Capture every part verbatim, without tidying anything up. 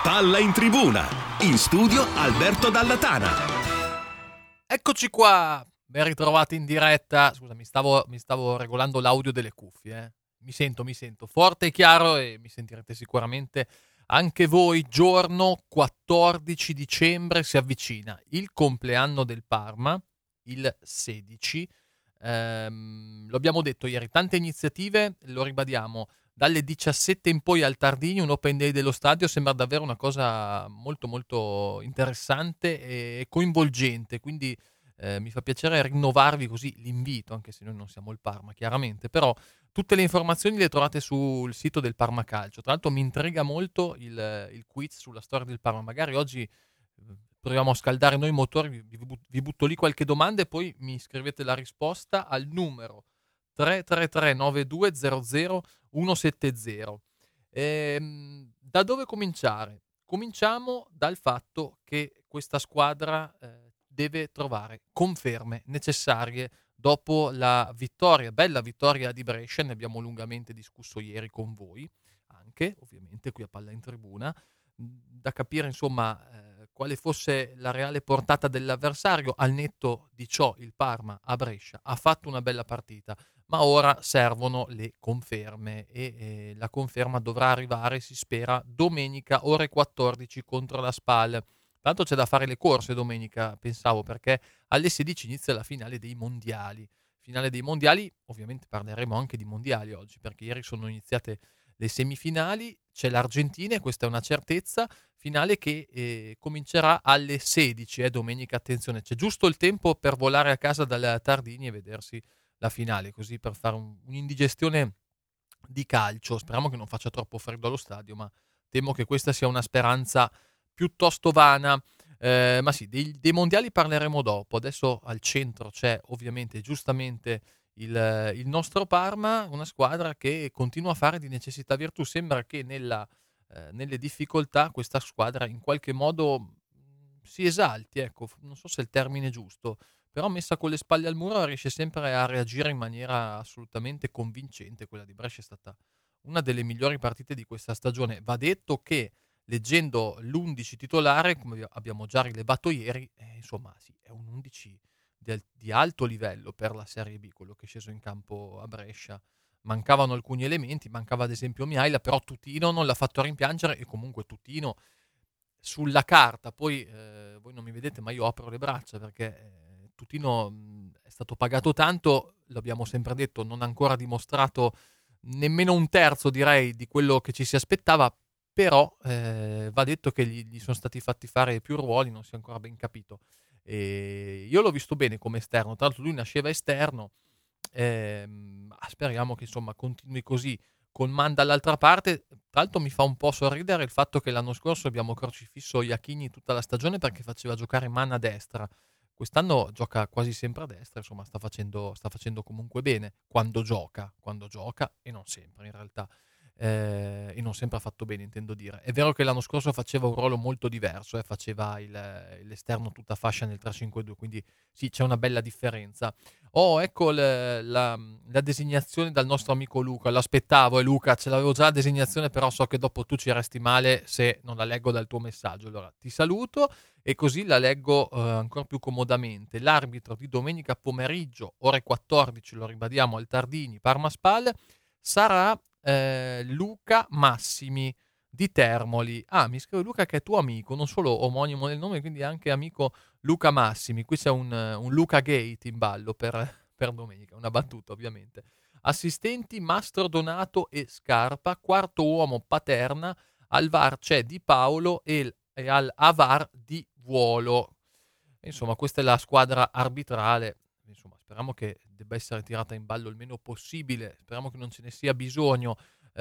Palla in tribuna, in studio Alberto Dalla Tana. Eccoci qua, ben ritrovati in diretta. Scusa, mi stavo, mi stavo regolando l'audio delle cuffie. Eh. Mi sento, mi sento forte e chiaro e mi sentirete sicuramente anche voi. Giorno quattordici dicembre si avvicina il compleanno del Parma, il sedici. Ehm, lo abbiamo detto ieri, tante iniziative, lo ribadiamo. Dalle diciassette in poi al Tardini, un open day dello stadio, sembra davvero una cosa molto molto interessante e coinvolgente, quindi eh, mi fa piacere rinnovarvi così l'invito, anche se noi non siamo il Parma chiaramente, però tutte le informazioni le trovate sul sito del Parma Calcio. Tra l'altro mi intriga molto il, il quiz sulla storia del Parma, magari oggi eh, proviamo a scaldare noi i motori, vi, vi, vi butto lì qualche domanda e poi mi scrivete la risposta al numero tre tre tre nove due zero zero uno sette zero. Ehm, da dove cominciare? Cominciamo dal fatto che questa squadra eh, deve trovare conferme necessarie dopo la vittoria, bella vittoria di Brescia, ne abbiamo lungamente discusso ieri con voi, anche ovviamente qui a Palla in Tribuna, da capire insomma eh, quale fosse la reale portata dell'avversario. Al netto di ciò il Parma a Brescia ha fatto una bella partita, ma ora servono le conferme e eh, la conferma dovrà arrivare, si spera, domenica ore quattordici contro la Spal. Tanto c'è da fare le corse domenica, pensavo, perché alle sedici inizia la finale dei mondiali. Finale dei mondiali, ovviamente parleremo anche di mondiali oggi, perché ieri sono iniziate le semifinali, c'è l'Argentina e questa è una certezza, finale che eh, comincerà alle sedici, eh, domenica, attenzione, c'è giusto il tempo per volare a casa dal Tardini e vedersi la finale, così per fare un, un'indigestione di calcio. Speriamo che non faccia troppo freddo allo stadio, ma temo che questa sia una speranza piuttosto vana. Eh, ma sì, dei, dei mondiali parleremo dopo. Adesso al centro c'è ovviamente giustamente il, il nostro Parma, una squadra che continua a fare di necessità virtù. Sembra che nella, eh, nelle difficoltà questa squadra in qualche modo mh, si esalti, ecco, non so se è il termine giusto, però messa con le spalle al muro riesce sempre a reagire in maniera assolutamente convincente. Quella di Brescia è stata una delle migliori partite di questa stagione. Va detto che leggendo l'undici titolare, come abbiamo già rilevato ieri, eh, insomma sì, è un undici di, al- di alto livello per la Serie B, quello che è sceso in campo a Brescia. Mancavano alcuni elementi, mancava ad esempio Miaila, però Tutino non l'ha fatto rimpiangere e comunque Tutino sulla carta, poi eh, voi non mi vedete ma io apro le braccia perché eh, Tutino mh, è stato pagato tanto, l'abbiamo sempre detto, non ha ancora dimostrato nemmeno un terzo direi di quello che ci si aspettava, però eh, va detto che gli, gli sono stati fatti fare più ruoli, non si è ancora ben capito. E io l'ho visto bene come esterno, tra l'altro lui nasceva esterno, ehm, speriamo che insomma continui così con Man dall'altra parte. Tra l'altro mi fa un po' sorridere il fatto che l'anno scorso abbiamo crocifisso Iachini tutta la stagione perché faceva giocare Man a destra. Quest'anno gioca quasi sempre a destra, insomma sta facendo, sta facendo comunque bene quando gioca, quando gioca e non sempre in realtà. Eh, e non sempre ha fatto bene, intendo dire. È vero che l'anno scorso faceva un ruolo molto diverso, eh, faceva il, l'esterno tutta fascia nel tre cinque due, quindi sì, c'è una bella differenza. Oh, ecco le, la, la designazione dal nostro amico Luca, l'aspettavo, e eh, Luca, ce l'avevo già la designazione, però so che dopo tu ci resti male se non la leggo dal tuo messaggio. Allora ti saluto e così la leggo eh, ancora più comodamente. L'arbitro di domenica pomeriggio, ore quattordici, lo ribadiamo, al Tardini, Parma Spal, sarà eh, Luca Massimi di Termoli. Ah, mi scrive Luca che è tuo amico, non solo omonimo nel nome, quindi anche amico Luca Massimi. Qui c'è un, un Luca Gate in ballo per, per domenica, una battuta ovviamente. Assistenti Mastro Donato e Scarpa, quarto uomo Paterna, al V A R c'è Di Paolo e, e al A V A R Di Vuolo. Insomma, questa è la squadra arbitrale. Insomma, speriamo che debba essere tirata in ballo il meno possibile. Speriamo che non ce ne sia bisogno.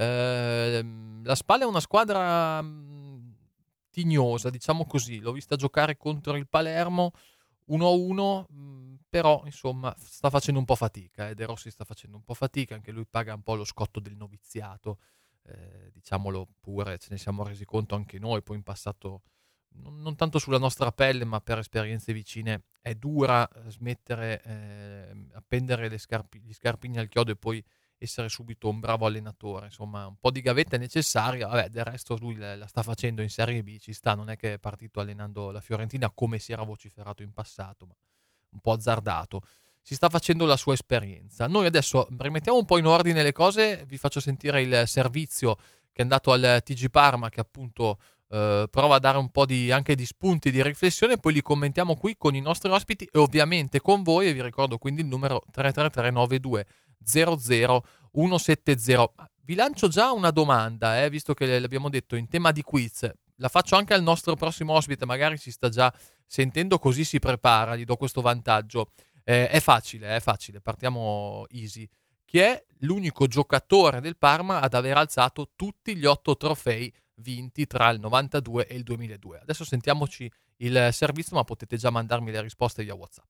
Eh, la Spal è una squadra mh, tignosa, diciamo così. L'ho vista giocare contro il Palermo uno a uno, mh, però insomma sta facendo un po' fatica. Eh. De Rossi sta facendo un po' fatica, anche lui paga un po' lo scotto del noviziato. Eh, diciamolo pure, ce ne siamo resi conto anche noi. Poi in passato non, non tanto sulla nostra pelle, ma per esperienze vicine, è dura smettere, eh, appendere le scarpi, gli scarpini al chiodo e poi essere subito un bravo allenatore. Insomma, un po' di gavetta è necessaria. Vabbè, del resto lui la, la sta facendo in Serie B, ci sta, non è che è partito allenando la Fiorentina come si era vociferato in passato, ma un po' azzardato. Si sta facendo la sua esperienza. Noi adesso rimettiamo un po' in ordine le cose, vi faccio sentire il servizio che è andato al T G Parma, che appunto eh, prova a dare un po' di, anche di spunti di riflessione, poi li commentiamo qui con i nostri ospiti e ovviamente con voi, e vi ricordo quindi il numero tre tre tre nove due zero zero uno sette zero. Vi lancio già una domanda, eh, visto che l'abbiamo detto in tema di quiz, la faccio anche al nostro prossimo ospite, magari si sta già sentendo, così si prepara, gli do questo vantaggio. Eh, è facile, è facile, partiamo easy. Chi è l'unico giocatore del Parma ad aver alzato tutti gli otto trofei vinti tra il novantadue e il duemiladue? Adesso sentiamoci il servizio, ma potete già mandarmi le risposte via WhatsApp.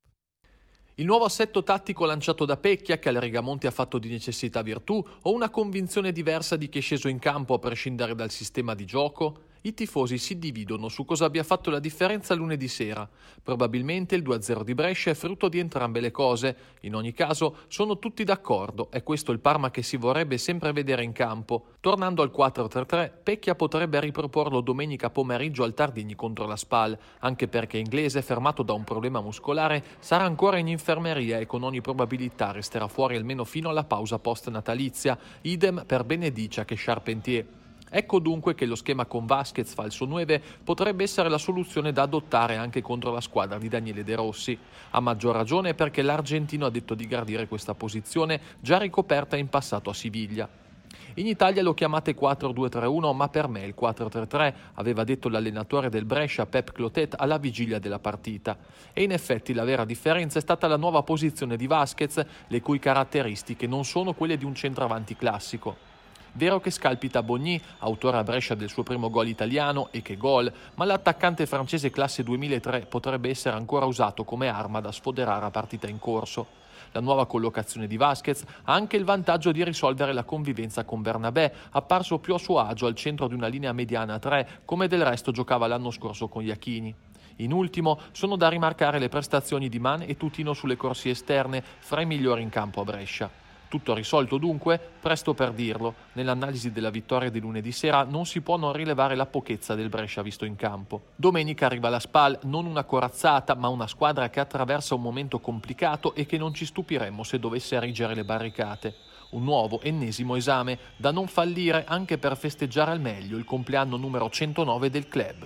Il nuovo assetto tattico lanciato da Pecchia, che al Rigamonti ha fatto di necessità virtù, o una convinzione diversa di chi è sceso in campo a prescindere dal sistema di gioco? I tifosi si dividono su cosa abbia fatto la differenza lunedì sera. Probabilmente il due a zero di Brescia è frutto di entrambe le cose. In ogni caso sono tutti d'accordo, è questo il Parma che si vorrebbe sempre vedere in campo. Tornando al quattro tre tre, Pecchia potrebbe riproporlo domenica pomeriggio al Tardini contro la Spal, anche perché Inglese, fermato da un problema muscolare, sarà ancora in infermeria e con ogni probabilità resterà fuori almeno fino alla pausa post-natalizia, idem per Benedicia che Charpentier. Ecco dunque che lo schema con Vasquez falso nove potrebbe essere la soluzione da adottare anche contro la squadra di Daniele De Rossi, a maggior ragione perché l'argentino ha detto di gradire questa posizione già ricoperta in passato a Siviglia. In Italia lo chiamate quattro due tre uno, ma per me il quattro tre tre, aveva detto l'allenatore del Brescia Pep Clotet alla vigilia della partita. E in effetti la vera differenza è stata la nuova posizione di Vasquez, le cui caratteristiche non sono quelle di un centravanti classico. Vero che scalpita Bogny, autore a Brescia del suo primo gol italiano, e che gol, ma l'attaccante francese classe duemilatré potrebbe essere ancora usato come arma da sfoderare a partita in corso. La nuova collocazione di Vasquez ha anche il vantaggio di risolvere la convivenza con Bernabé, apparso più a suo agio al centro di una linea mediana a tre, come del resto giocava l'anno scorso con Iachini. In ultimo, sono da rimarcare le prestazioni di Man e Tutino sulle corsie esterne, fra i migliori in campo a Brescia. Tutto risolto dunque? Presto per dirlo. Nell'analisi della vittoria di lunedì sera non si può non rilevare la pochezza del Brescia visto in campo. Domenica arriva la Spal, non una corazzata, ma una squadra che attraversa un momento complicato e che non ci stupiremmo se dovesse erigere le barricate. Un nuovo, ennesimo esame, da non fallire anche per festeggiare al meglio il compleanno numero centonove del club.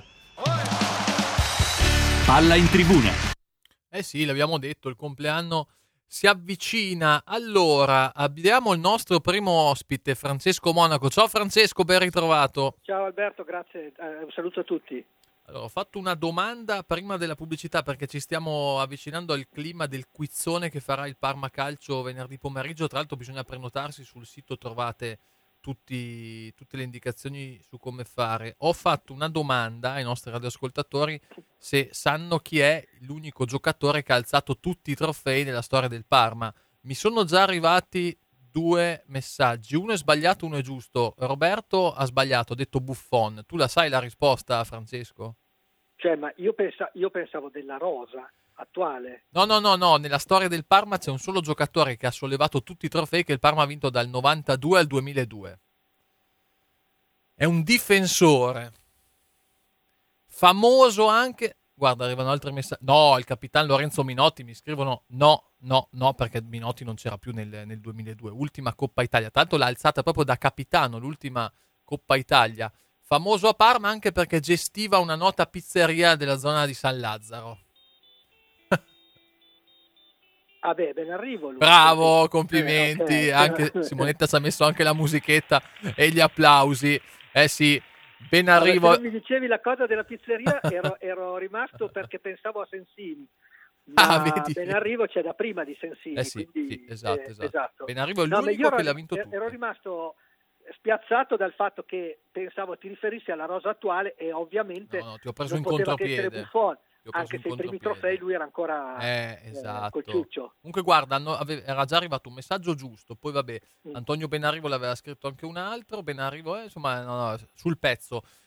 Palla in tribuna. Eh sì, l'abbiamo detto, il compleanno si avvicina. Allora, abbiamo il nostro primo ospite, Francesco Monaco. Ciao Francesco, ben ritrovato. Ciao Alberto, grazie, eh, un saluto a tutti. Allora, ho fatto una domanda prima della pubblicità perché ci stiamo avvicinando al clima del quizzone che farà il Parma Calcio venerdì pomeriggio. Tra l'altro bisogna prenotarsi, sul sito trovate tutti, tutte le indicazioni su come fare. Ho fatto una domanda ai nostri radioascoltatori se sanno chi è l'unico giocatore che ha alzato tutti i trofei nella storia del Parma. Mi sono già arrivati due messaggi, uno è sbagliato, uno è giusto. Roberto ha sbagliato, ha detto Buffon. Tu la sai la risposta, Francesco? Cioè, ma io, pensa, io pensavo della rosa attuale. No, no, no, no, nella storia del Parma c'è un solo giocatore che ha sollevato tutti i trofei che il Parma ha vinto dal novantadue al duemiladue. È un difensore. Famoso anche... Guarda, arrivano altri messaggi. No, il capitano Lorenzo Minotti, mi scrivono no, no, no, perché Minotti non c'era più nel, nel duemiladue. Ultima Coppa Italia. Tanto l'ha alzata proprio da capitano, l'ultima Coppa Italia. Famoso a Parma anche perché gestiva una nota pizzeria della zona di San Lazzaro. Ah beh, ben arrivo lui. Bravo, complimenti. Eh, okay. Anche Simonetta ci ha messo anche la musichetta e gli applausi. Eh sì, ben arrivo. Allora, se mi dicevi la cosa della pizzeria ero, ero rimasto perché pensavo a Sensini. Ma Ah, vedi? ben arrivo c'è da prima di Sensini. Eh sì, quindi, sì, esatto, eh, esatto. esatto. Ben arrivo è No, ma l'unico io ero, che l'ha vinto tutto. ero rimasto spiazzato dal fatto che pensavo ti riferissi alla rosa attuale e ovviamente No, no, ti ho preso non in poteva che essere contropiede. Buffon, Ti ho preso anche in se i primi contropiede. trofei lui era ancora Eh, eh, esatto. col ciuccio. Comunque guarda, hanno- ave- era già arrivato un messaggio giusto, poi vabbè, Mm. Antonio Benarrivo l'aveva scritto anche un altro, Benarrivo, eh, insomma, no, no, sul pezzo.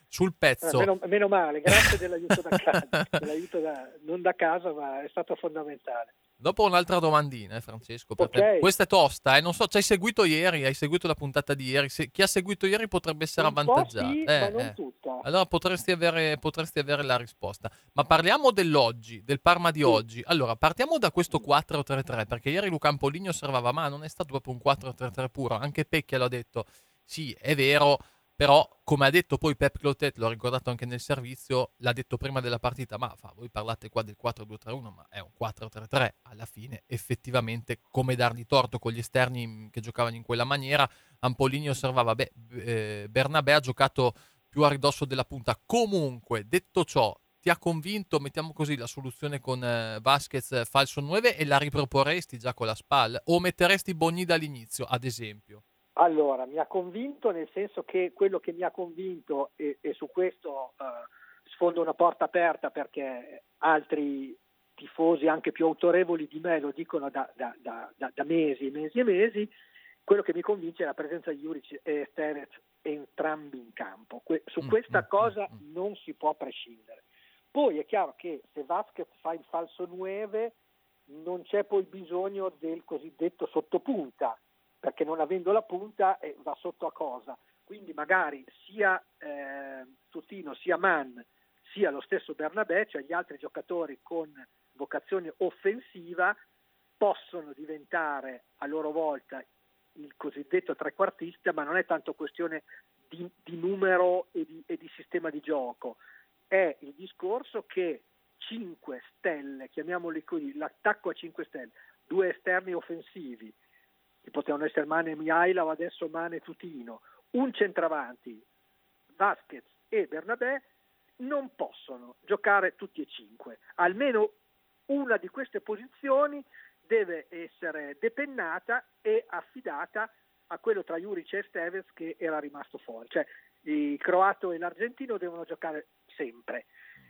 sul Eh, pezzo. meno, meno male, grazie dell'aiuto da casa, dell'aiuto da, non da casa, ma è stato fondamentale. Dopo un'altra domandina, eh, Francesco, per te. Ok. Questa è tosta, eh? Non so, ci hai seguito ieri, hai seguito la puntata di ieri. Se, chi ha seguito ieri potrebbe essere Un po' avvantaggiato. sì, Eh, ma non eh. tutta. Allora potresti avere, potresti avere la risposta. Ma parliamo dell'oggi, del Parma di Sì. oggi. Allora, partiamo da questo quattro tre tre, perché ieri Luca Ampoligno osservava, ma non è stato proprio un quattro tre tre puro. Anche Pecchia l'ha detto, sì, è vero, però come ha detto poi Pep Clotet, l'ho ricordato anche nel servizio, l'ha detto prima della partita, ma fa, voi parlate qua del quattro due tre uno, ma è un quattro tre tre. Alla fine, effettivamente, come dargli torto con gli esterni che giocavano in quella maniera, Ampoligno osservava, beh, eh, Bernabé ha giocato più a ridosso della punta. Comunque, detto ciò, ti ha convinto, mettiamo così, la soluzione con eh, Vasquez eh, falso nove, e la riproporresti già con la SPAL? O metteresti Bogni dall'inizio, ad esempio? Allora, mi ha convinto nel senso che quello che mi ha convinto, e, e su questo eh, sfondo una porta aperta perché altri tifosi anche più autorevoli di me lo dicono da, da, da, da, da mesi e mesi e mesi, quello che mi convince è la presenza di Juric e Stevez entrambi in campo. Que- su Mm, questa mm, cosa mm, mm. non si può prescindere. Poi è chiaro che se Vasquez fa il falso nove non c'è poi bisogno del cosiddetto sottopunta, perché non avendo la punta eh, va sotto a cosa. Quindi magari sia eh, Tutino, sia Mann, sia lo stesso Bernabé, cioè gli altri giocatori con vocazione offensiva, possono diventare a loro volta il cosiddetto trequartista, ma non è tanto questione di, di numero e di, e di sistema di gioco. È il discorso che cinque stelle, chiamiamoli così, l'attacco a cinque stelle, due esterni offensivi, che potevano essere Mane e Mihaila o adesso Mane e Tutino, un centravanti, Vasquez e Bernabé, non possono giocare tutti e cinque. Almeno una di queste posizioni deve essere depennata e affidata a quello tra Juric e Stevez che era rimasto fuori. Cioè il croato e l'argentino devono giocare sempre.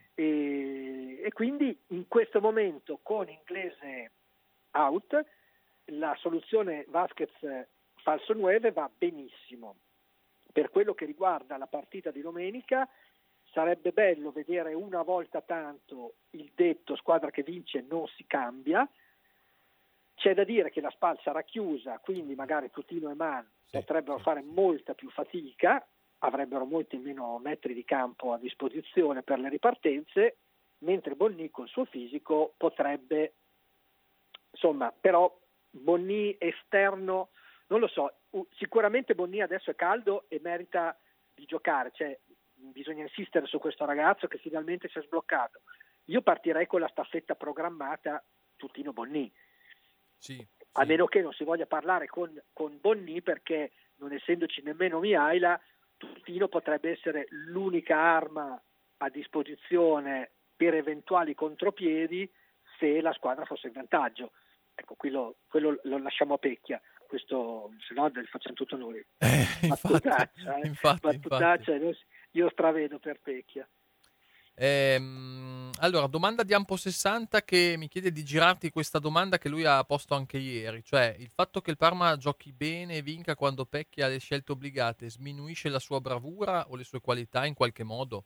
E, e quindi in questo momento con Inglese out la soluzione Vasquez falso nove va benissimo. Per quello che riguarda la partita di domenica, sarebbe bello vedere una volta tanto il detto squadra che vince non si cambia. C'è da dire che la SPAL sarà chiusa, quindi magari Tutino e Mann Sì, potrebbero sì, fare sì. molta più fatica, avrebbero molti meno metri di campo a disposizione per le ripartenze, mentre Bonni col suo fisico potrebbe, insomma, però Bonni esterno, non lo so, sicuramente Bonni adesso è caldo e merita di giocare, cioè bisogna insistere su questo ragazzo che finalmente si è sbloccato. Io partirei con la staffetta programmata Tutino Bonni, Sì, a sì. meno che non si voglia parlare con, con Bonni, perché non essendoci nemmeno Mihaila, Tutino potrebbe essere l'unica arma a disposizione per eventuali contropiedi se la squadra fosse in vantaggio. Ecco, quello, quello lo lasciamo a Pecchia, questo se no lo facciamo tutto noi. Eh, infatti, Battutaccia, eh? infatti, Battutaccia, infatti. io stravedo per Pecchia. Ehm, allora, domanda di Ampo sessanta che mi chiede di girarti questa domanda che lui ha posto anche ieri, cioè il fatto che il Parma giochi bene e vinca quando Pecchia ha le scelte obbligate sminuisce la sua bravura o le sue qualità in qualche modo?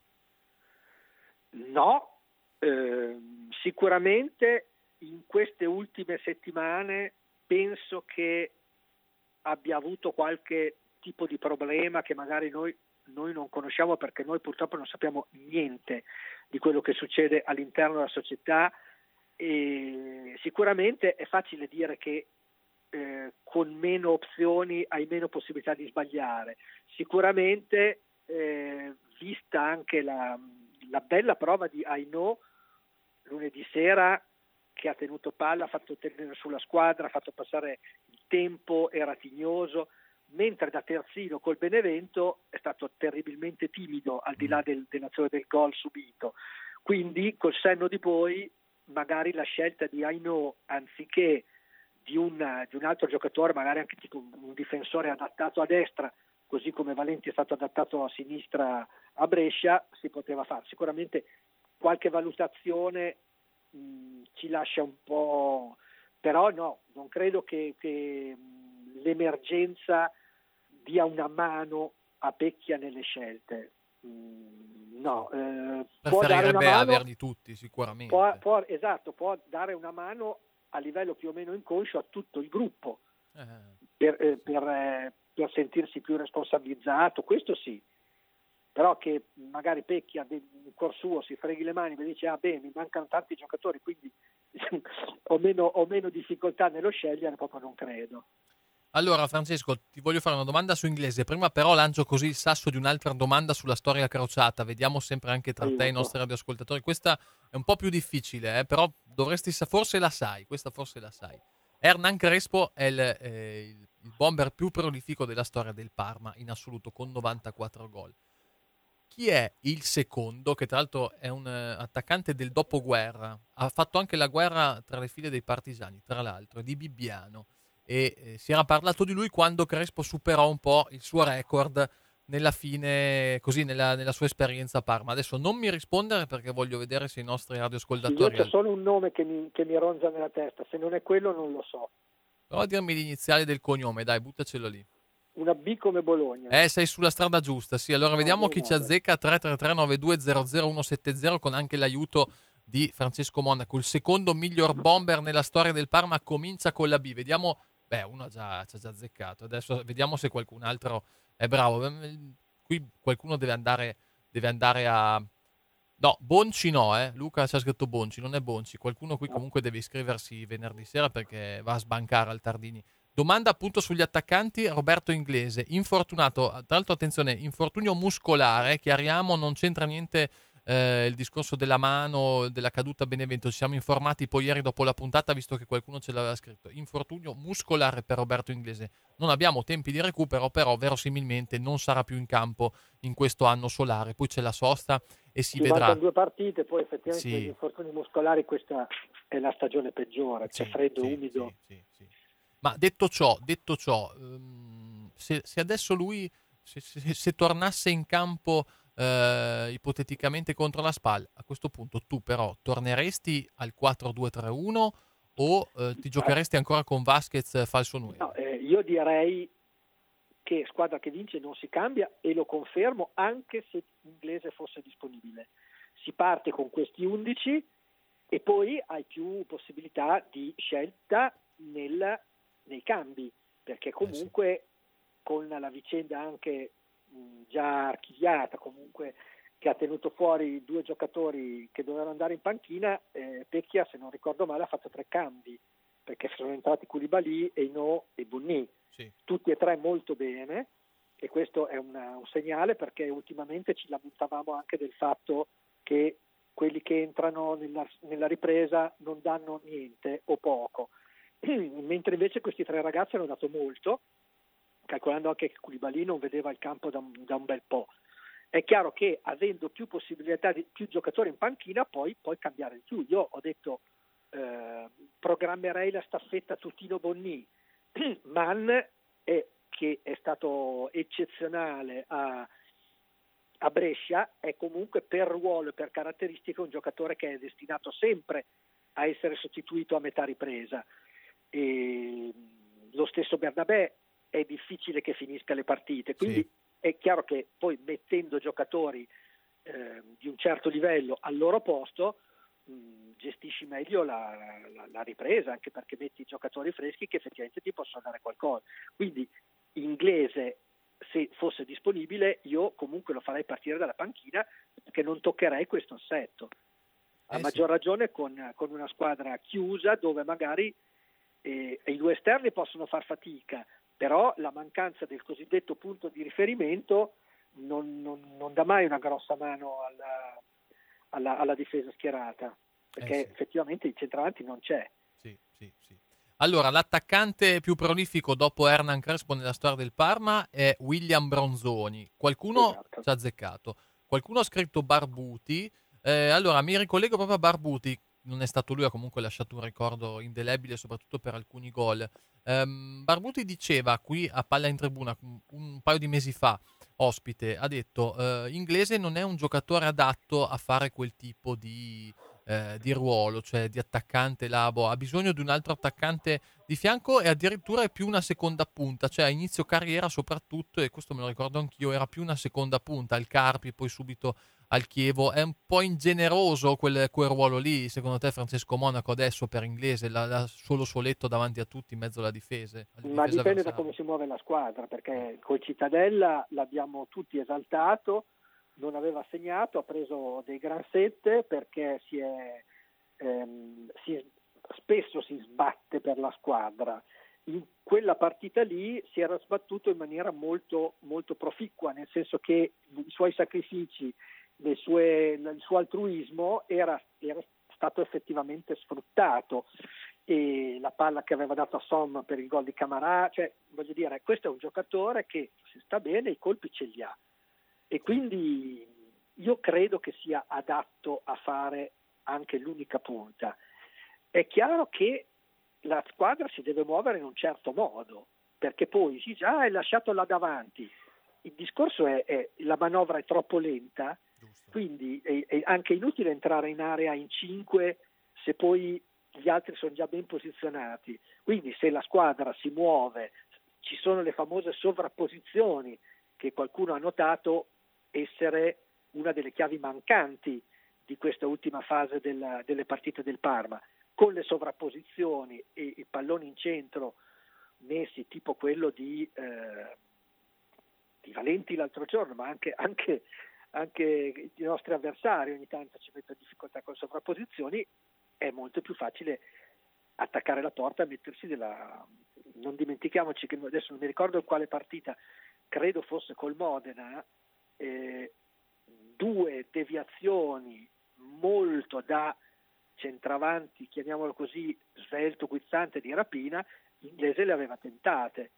No, eh, sicuramente in queste ultime settimane penso che abbia avuto qualche tipo di problema che magari noi, noi non conosciamo, perché noi purtroppo non sappiamo niente di quello che succede all'interno della società, e sicuramente è facile dire che eh, con meno opzioni hai meno possibilità di sbagliare. Sicuramente eh, vista anche la, la bella prova di Ainho lunedì sera, che ha tenuto palla, ha fatto tenere sulla squadra, ha fatto passare il tempo, era tignoso, mentre da terzino col Benevento è stato terribilmente timido al di là del, dell'azione del gol subito. Quindi col senno di poi magari la scelta di Ainho anziché di, una, di un altro giocatore, magari anche tipo un difensore adattato a destra, così come Valenti è stato adattato a sinistra a Brescia, si poteva fare. Sicuramente qualche valutazione mh, ci lascia un po', però no, non credo che, che mh, l'emergenza dia una mano a Pecchia nelle scelte. Mm, no, eh, può dare una Preferirebbe mano, averli tutti, sicuramente. può, può- esatto, può dare una mano a livello più o meno inconscio a tutto il gruppo Eh, per, eh, per, eh, per sentirsi più responsabilizzato, questo sì. Però che magari Pecchia in cuor suo si freghi le mani e dice ah beh mi mancano tanti giocatori quindi ho, meno, ho meno difficoltà nello scegliere, proprio non credo. Allora Francesco, ti voglio fare una domanda su inglese, prima però lancio così il sasso di un'altra domanda sulla storia crociata, vediamo sempre anche tra te e i Aiuto. nostri radioascoltatori. Questa è un po' più difficile, eh, però dovresti sa- forse la sai, questa forse la sai. Hernan Crespo è il, eh, il- il bomber più prolifico della storia del Parma in assoluto con novantaquattro gol. Chi è il secondo, che tra l'altro è un eh, attaccante del dopoguerra, ha fatto anche la guerra tra le file dei partigiani, tra l'altro, è di Bibbiano, e eh, si era parlato di lui quando Crespo superò un po' il suo record nella fine, così nella, nella sua esperienza a Parma. Adesso non mi rispondere perché voglio vedere se i nostri Sì, io radioascoltatori... c'è solo un nome che mi, che mi ronza nella testa, se non è quello non lo so. Però dirmi gli iniziali del cognome, dai, buttacelo lì. Una B come Bologna. Eh, sei sulla strada giusta, sì. Allora vediamo Ah, chi ci vabbè. azzecca. Tre tre tre nove due zero zero uno sette zero con anche l'aiuto di Francesco Monaco. Il secondo miglior bomber nella storia del Parma comincia con la B. Vediamo, beh, uno ha già, ci ha già azzeccato. Adesso vediamo se qualcun altro è bravo. Qui qualcuno deve andare, deve andare a... No, Bonci no, eh. Luca ci ha scritto Bonci, non è Bonci. Qualcuno qui comunque deve iscriversi venerdì sera perché va a sbancare al Tardini. Domanda appunto sugli attaccanti, Roberto Inglese, infortunato, tra l'altro attenzione, infortunio muscolare, chiariamo, non c'entra niente eh, il discorso della mano, della caduta a Benevento, ci siamo informati poi ieri dopo la puntata, visto che qualcuno ce l'aveva scritto, infortunio muscolare per Roberto Inglese, non abbiamo tempi di recupero, però verosimilmente non sarà più in campo in questo anno solare, poi c'è la sosta e si Ci vedrà. mancano due partite, poi effettivamente Sì. per gli infortuni muscolari questa è la stagione peggiore, c'è Sì, freddo, sì, umido. sì, sì, sì. Ma detto ciò, detto ciò, ehm, se, se adesso lui, se, se- se tornasse in campo eh, ipoteticamente contro la Spal, a questo punto tu però torneresti al quattro due tre uno o eh, ti giocheresti ancora con Vasquez falso nueve? No, eh, io direi che squadra che vince non si cambia e lo confermo anche se Inglese fosse disponibile. Si parte con questi undici e poi hai più possibilità di scelta nel, nei cambi, perché comunque con la vicenda anche mh, già archiviata, comunque che ha tenuto fuori due giocatori che dovevano andare in panchina, eh, Pecchia, se non ricordo male, ha fatto tre cambi, perché sono entrati Koulibaly, Eino e Bunny, Sì. tutti e tre molto bene, e questo è una, un segnale, perché ultimamente ci lamentavamo anche del fatto che quelli che entrano nella, nella ripresa non danno niente o poco, mentre invece questi tre ragazzi hanno dato molto, calcolando anche che Koulibaly non vedeva il campo da un, da un bel po'. È chiaro che avendo più possibilità di più giocatori in panchina poi puoi cambiare di più. Io ho detto eh, programmerei la staffetta Tutino Bonni, Mann è, che è stato eccezionale a, a Brescia, è comunque per ruolo e per caratteristiche un giocatore che è destinato sempre a essere sostituito a metà ripresa. E lo stesso Bernabé è difficile che finisca le partite, quindi Sì. È chiaro che poi mettendo giocatori eh, di un certo livello al loro posto mh, gestisci meglio la, la, la ripresa, anche perché metti giocatori freschi che effettivamente ti possono dare qualcosa. Quindi Inglese, se fosse disponibile, io comunque lo farei partire dalla panchina, perché non toccherei questo assetto. A Eh, maggior sì. ragione con, con una squadra chiusa dove magari eh, i due esterni possono far fatica, però la mancanza del cosiddetto punto di riferimento non, non, non dà mai una grossa mano alla, alla, alla difesa schierata, perché Eh sì. effettivamente il centravanti non c'è. Sì, sì, sì. Allora, l'attaccante più prolifico dopo Hernan Crespo nella storia del Parma è William Bronzoni. Qualcuno Esatto. ci ha azzeccato. Qualcuno ha scritto Barbuti. Eh, allora, mi ricollego proprio a Barbuti. Non è stato lui, ha comunque lasciato un ricordo indelebile, soprattutto per alcuni gol. Ehm, Barbuti diceva qui a Palla in Tribuna un, un paio di mesi fa, ospite, ha detto eh, Inglese non è un giocatore adatto a fare quel tipo di eh, di ruolo, cioè di attaccante. Labo ha bisogno di un altro attaccante di fianco e addirittura è più una seconda punta, cioè a inizio carriera soprattutto, e questo me lo ricordo anch'io, era più una seconda punta al Carpi, poi subito al Chievo. È un po' ingeneroso quel, quel ruolo lì, secondo te, Francesco Monaco, adesso per Inglese, la, la solo soletto davanti a tutti in mezzo alla difesa, alla Ma difesa dipende da avversaria. come si muove la squadra, perché col Cittadella l'abbiamo tutti esaltato, non aveva segnato, ha preso dei gran sette perché si è, ehm, si, spesso si sbatte per la squadra. In quella partita lì si era sbattuto in maniera molto, molto proficua, nel senso che i suoi sacrifici, le sue, il suo altruismo era, era stato effettivamente sfruttato, e la palla che aveva dato a Som per il gol di Camarà, cioè voglio dire, questo è un giocatore che se sta bene i colpi ce li ha, e quindi io credo che sia adatto a fare anche l'unica punta. È chiaro che la squadra si deve muovere in un certo modo, perché poi si già è lasciato là davanti. Il discorso è, è la manovra è troppo lenta, Giusto. quindi è, è anche inutile entrare in area in cinque se poi gli altri sono già ben posizionati. Quindi se la squadra si muove, ci sono le famose sovrapposizioni che qualcuno ha notato essere una delle chiavi mancanti di questa ultima fase della, delle partite del Parma, con le sovrapposizioni e i palloni in centro messi tipo quello di, eh, di Valenti l'altro giorno, ma anche, anche, anche i nostri avversari ogni tanto ci mettono in difficoltà con le sovrapposizioni, è molto più facile attaccare la porta e mettersi della... Non dimentichiamoci che adesso non mi ricordo in quale partita, credo fosse col Modena, eh, due deviazioni molto da centravanti, chiamiamolo così, svelto, guizzante, di rapina, l'Inglese le aveva tentate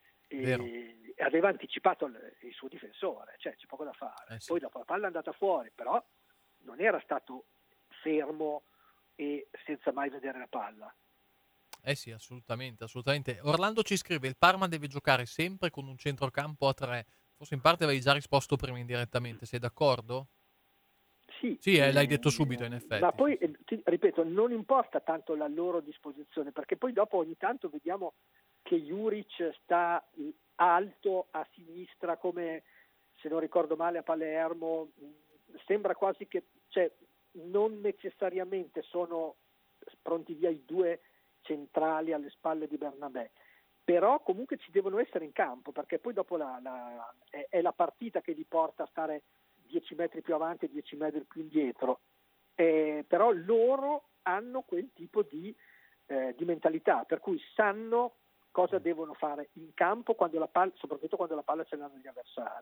e aveva anticipato il, il suo difensore, cioè c'è poco da fare. Eh sì. Poi dopo la palla è andata fuori, però non era stato fermo e senza mai vedere la palla. Eh sì, assolutamente, assolutamente. Orlando ci scrive: il Parma deve giocare sempre con un centrocampo a tre. Forse in parte avevi già risposto prima indirettamente, sei d'accordo? Sì, Sì, eh, l'hai eh, detto subito, in effetti. ma poi sì, sì. eh, ti, ripeto, non importa tanto la loro disposizione, perché poi dopo ogni tanto vediamo che Juric sta alto a sinistra, come se non ricordo male a Palermo, sembra quasi che, cioè, non necessariamente sono pronti via i due centrali alle spalle di Bernabé, però comunque ci devono essere in campo, perché poi dopo la, la, è, è la partita che li porta a stare dieci metri più avanti e dieci metri più indietro, eh, però loro hanno quel tipo di, eh, di mentalità, per cui sanno cosa devono fare in campo, quando la palla, soprattutto quando la palla ce l'hanno gli avversari.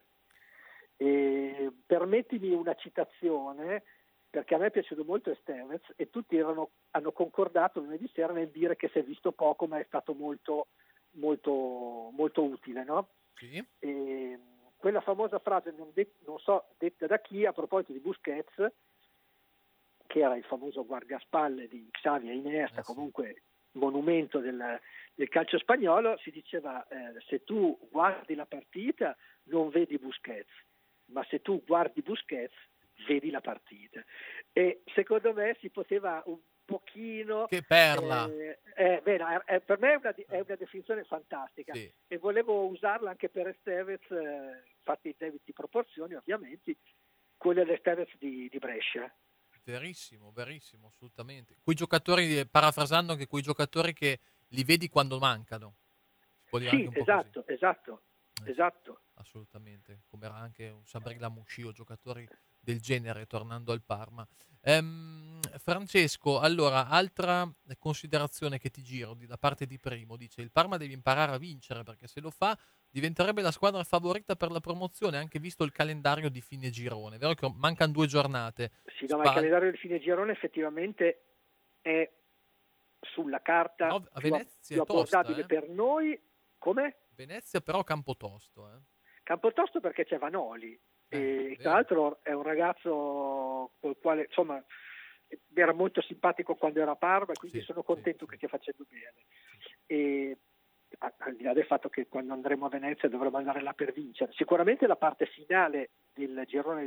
E permettimi una citazione, perché a me è piaciuto molto Estevez e tutti erano, hanno concordato lunedì sera nel dire che si è visto poco ma è stato molto, molto, molto utile, no? Sì. E quella famosa frase, non, de- non so detta da chi, a proposito di Busquets, che era il famoso guardaspalla di Xavi e Iniesta, Eh sì. comunque monumento del, del calcio spagnolo, si diceva eh, se tu guardi la partita non vedi Busquets, ma se tu guardi Busquets vedi la partita. E secondo me si poteva un pochino... Che perla! Eh, eh, beh, eh, per me è una, è una definizione fantastica, Sì. e volevo usarla anche per Estevez, eh, fatti i debiti proporzioni ovviamente, quello dell'Estevez di, di Brescia. Verissimo, verissimo, assolutamente. Quei giocatori, parafrasando, anche quei giocatori che li vedi quando mancano. Si può dire anche Sì, un po' esatto, così. esatto, Eh, esatto. assolutamente, come era anche un Sabrina Muscio, giocatori del genere, tornando al Parma. Ehm, Francesco, allora, altra considerazione che ti giro di- da parte di Primo, dice: il Parma deve imparare a vincere, perché se lo fa diventerebbe la squadra favorita per la promozione, anche visto il calendario di fine girone. È vero che mancano due giornate. Sì, no, ma il Spal- calendario del fine girone effettivamente è sulla carta Però a più, a- Venezia più è tosta, abbordabile eh? per noi. Come? Venezia però campotosto, eh? Campotosto perché c'è Vanoli, Eh, e tra vero. l'altro è un ragazzo col quale insomma era molto simpatico quando era a Parma, quindi Sì, sono sì, contento sì. che stia facendo bene. E a- al di là del fatto che quando andremo a Venezia dovremo andare là per vincere, sicuramente la parte finale del girone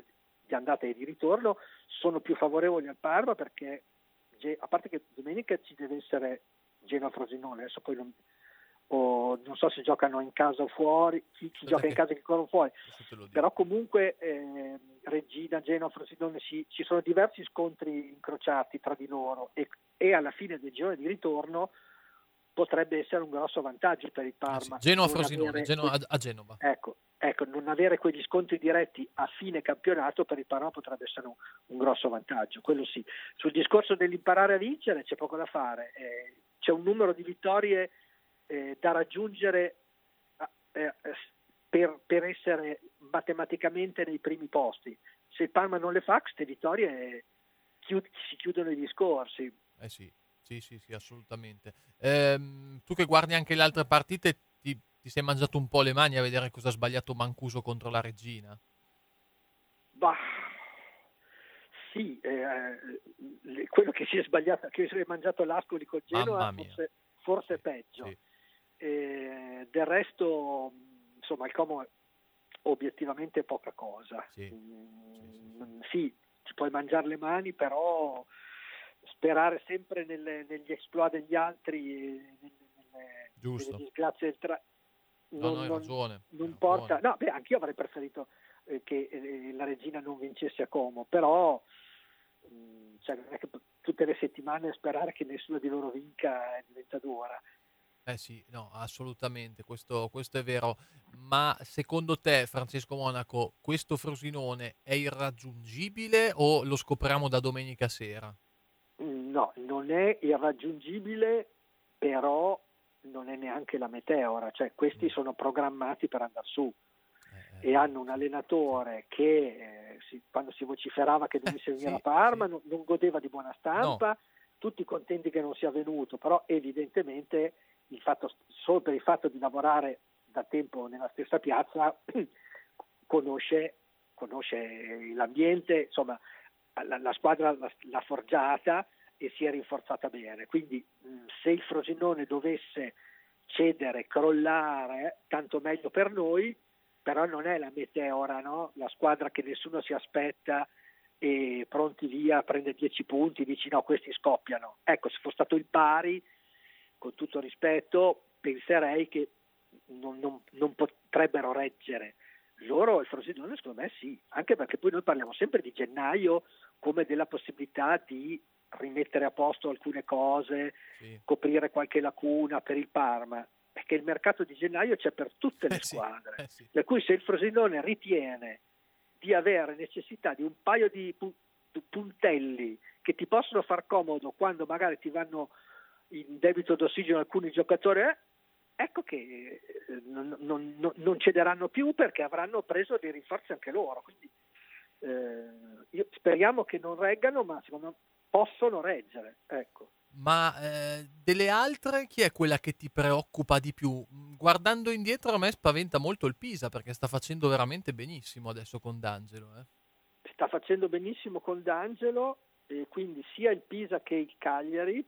di andata e di ritorno sono più favorevoli al Parma, perché a parte che domenica ci deve essere Genoa-Frosinone, adesso poi non, o non so se giocano in casa o fuori, chi, chi gioca che, in casa e chi gioca fuori, però dico. comunque eh, Regina, Genoa-Frosinone ci, ci sono diversi scontri incrociati tra di loro e, e alla fine del girone di ritorno potrebbe essere un grosso vantaggio per il Parma. Eh sì. Genoa-Frosinone, Genoa que- a Genova. Ecco, ecco, non avere quegli scontri diretti a fine campionato per il Parma potrebbe essere un, un grosso vantaggio, quello sì. Sul discorso dell'imparare a vincere c'è poco da fare, eh, c'è un numero di vittorie eh, da raggiungere eh, per, per essere matematicamente nei primi posti. Se il Parma non le fa, queste vittorie chiud- si chiudono i discorsi. Eh sì. Sì, sì, sì, assolutamente. Ehm, tu che guardi anche le altre partite, ti, ti sei mangiato un po' le mani a vedere cosa ha sbagliato Mancuso contro la Regina? Bah, sì, eh, quello che si è sbagliato, che si è mangiato l'Ascoli col Genoa, forse, forse sì, peggio. Sì. Eh, del resto, insomma, il Como obiettivamente poca cosa. Sì, mm, sì, sì. sì, ti puoi mangiare le mani, però sperare sempre nelle, negli exploit degli altri, nelle, nelle, nelle disgrazie del tra... non, non, no, hai ragione, non hai porta. ragione. No, beh, anch'io avrei preferito eh, che eh, la Regina non vincesse a Como, però mh, cioè, non è che tutte le settimane sperare che nessuno di loro vinca eh, diventa dura. Eh sì, no, assolutamente, questo, questo è vero. Ma secondo te, Francesco Monaco, questo Frosinone è irraggiungibile o lo scopriamo da domenica sera? No, non è irraggiungibile, però non è neanche la meteora, cioè questi sono programmati per andare su eh, e hanno un allenatore che eh, si, quando si vociferava che dovesse venire sì, a Parma sì. non, non godeva di buona stampa, no. Tutti contenti che non sia venuto, però evidentemente il fatto, solo per il fatto di lavorare da tempo nella stessa piazza conosce, conosce l'ambiente, insomma la, la squadra l'ha, l'ha forgiata e si è rinforzata bene, quindi mh, se il Frosinone dovesse cedere, crollare, tanto meglio per noi, però non è la meteora, no? La squadra che nessuno si aspetta e pronti via, prende dieci punti, dici no, questi scoppiano. Ecco, se fosse stato il pari, con tutto rispetto, penserei che non, non, non potrebbero reggere. Loro, il Frosinone, secondo me sì, anche perché poi noi parliamo sempre di gennaio come della possibilità di rimettere a posto alcune cose, sì. coprire qualche lacuna per il Parma, perché il mercato di gennaio c'è per tutte le eh squadre, sì, eh sì. Per cui se il Frosinone ritiene di avere necessità di un paio di puntelli che ti possono far comodo quando magari ti vanno in debito d'ossigeno alcuni giocatori, eh, ecco che non, non, non cederanno più perché avranno preso dei rinforzi anche loro, quindi eh, io speriamo che non reggano, ma secondo me possono reggere, ecco. Ma eh, delle altre chi è quella che ti preoccupa di più? Guardando indietro a me spaventa molto il Pisa perché sta facendo veramente benissimo adesso con D'Angelo. Eh. Sta facendo benissimo con D'Angelo, e quindi sia il Pisa che il Cagliari,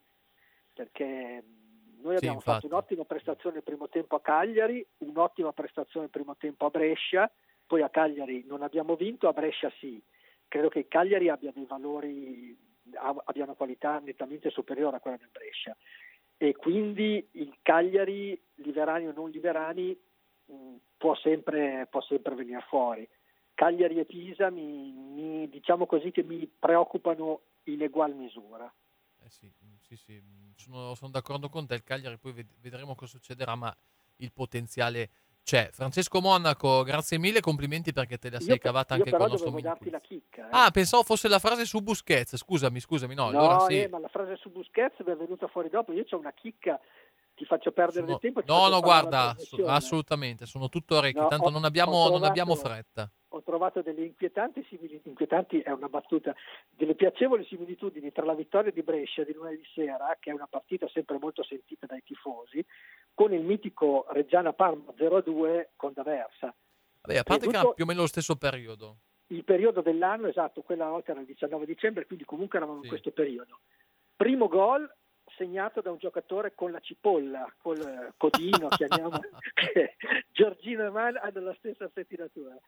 perché noi abbiamo sì, fatto un'ottima prestazione il primo tempo a Cagliari, un'ottima prestazione il primo tempo a Brescia, poi a Cagliari non abbiamo vinto, a Brescia sì. Credo che il Cagliari abbia dei valori, abbia una qualità nettamente superiore a quella del Brescia e quindi il Cagliari, Liverani o non Liverani, mh, può sempre, può sempre venire fuori. Cagliari e Pisa mi, mi, diciamo così che mi preoccupano in egual misura. Eh sì, sì, sì, sono, sono d'accordo con te, il Cagliari poi ved- vedremo cosa succederà, ma il potenziale c'è. Francesco Monaco, grazie mille, complimenti perché te la sei io, cavata anche con il nostro mini darti la chicca. Eh. Ah, pensavo fosse la frase su Busquets, scusami, scusami, no, no allora sì. Eh, ma la frase su Busquets mi è venuta fuori dopo, io c'ho una chicca, ti faccio perdere sono... del tempo. No, no, guarda, assolutamente, sono tutto orecchi, no, tanto ho, non abbiamo, trovato, non abbiamo fretta. Ho trovato delle inquietanti similitudini, inquietanti è una battuta, delle piacevoli similitudini tra la vittoria di Brescia di lunedì sera, che è una partita sempre molto sentita dai tifosi, con il mitico Reggiana-Parma zero a due con D'Aversa. Vabbè, a parte che era più o meno lo stesso periodo. Il periodo dell'anno, esatto, quella volta era il diciannove dicembre, quindi comunque eravamo sì. in questo periodo. Primo gol segnato da un giocatore con la cipolla, col codino, chiamiamo, Giorgino e Man hanno la stessa pettinatura.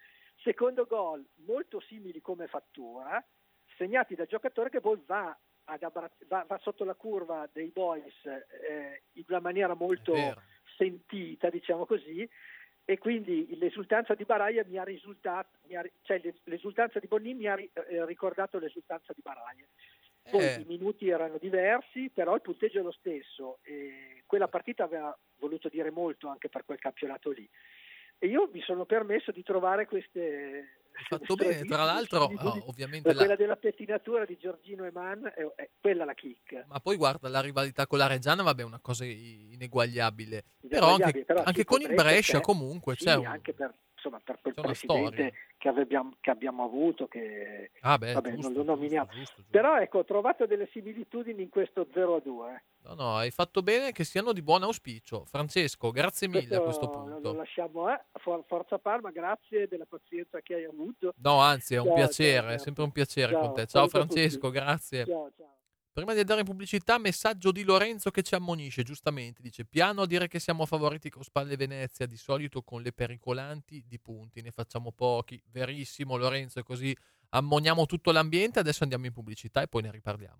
secondo gol molto simili come fattura, segnati da giocatore che poi va, ad abbra- va, va sotto la curva dei boys eh, in una maniera molto sentita, diciamo così, e quindi l'esultanza di Baraglia mi ha risultato, mi ha, cioè l'esultanza di Bonnin mi ha ri, eh, ricordato l'esultanza di Baraglia. Poi eh. i minuti erano diversi, però il punteggio è lo stesso, e quella partita aveva voluto dire molto anche per quel campionato lì. E io mi sono permesso di trovare queste... Fatto bene, tra l'altro oh, ovviamente quella la... della pettinatura di Giorgino e Mann è, è quella la kick. Ma poi guarda, la rivalità con la Reggiana, vabbè, è una cosa ineguagliabile, però anche, però anche con il Brescia c'è, comunque sì, c'è un... anche per, insomma, per quel c'è una presidente storia che abbiamo, che abbiamo avuto, che ah beh, vabbè, giusto, non lo nominiamo, giusto, giusto, giusto. Però ecco, ho trovato delle similitudini in questo zero a due. No, no, hai fatto bene, che siano di buon auspicio. Francesco, grazie mille questo a questo punto. Lo lasciamo, eh? Forza Parma, grazie della pazienza che hai avuto. No, anzi, è un ciao, piacere, ciao, è ciao. sempre un piacere ciao, con te. Ciao Francesco, grazie. Ciao, ciao. Prima di andare in pubblicità, messaggio di Lorenzo che ci ammonisce, giustamente, dice: piano a dire che siamo favoriti con Spalle Venezia, di solito con le pericolanti di punti, ne facciamo pochi. Verissimo Lorenzo, e così ammoniamo tutto l'ambiente. Adesso andiamo in pubblicità e poi ne riparliamo.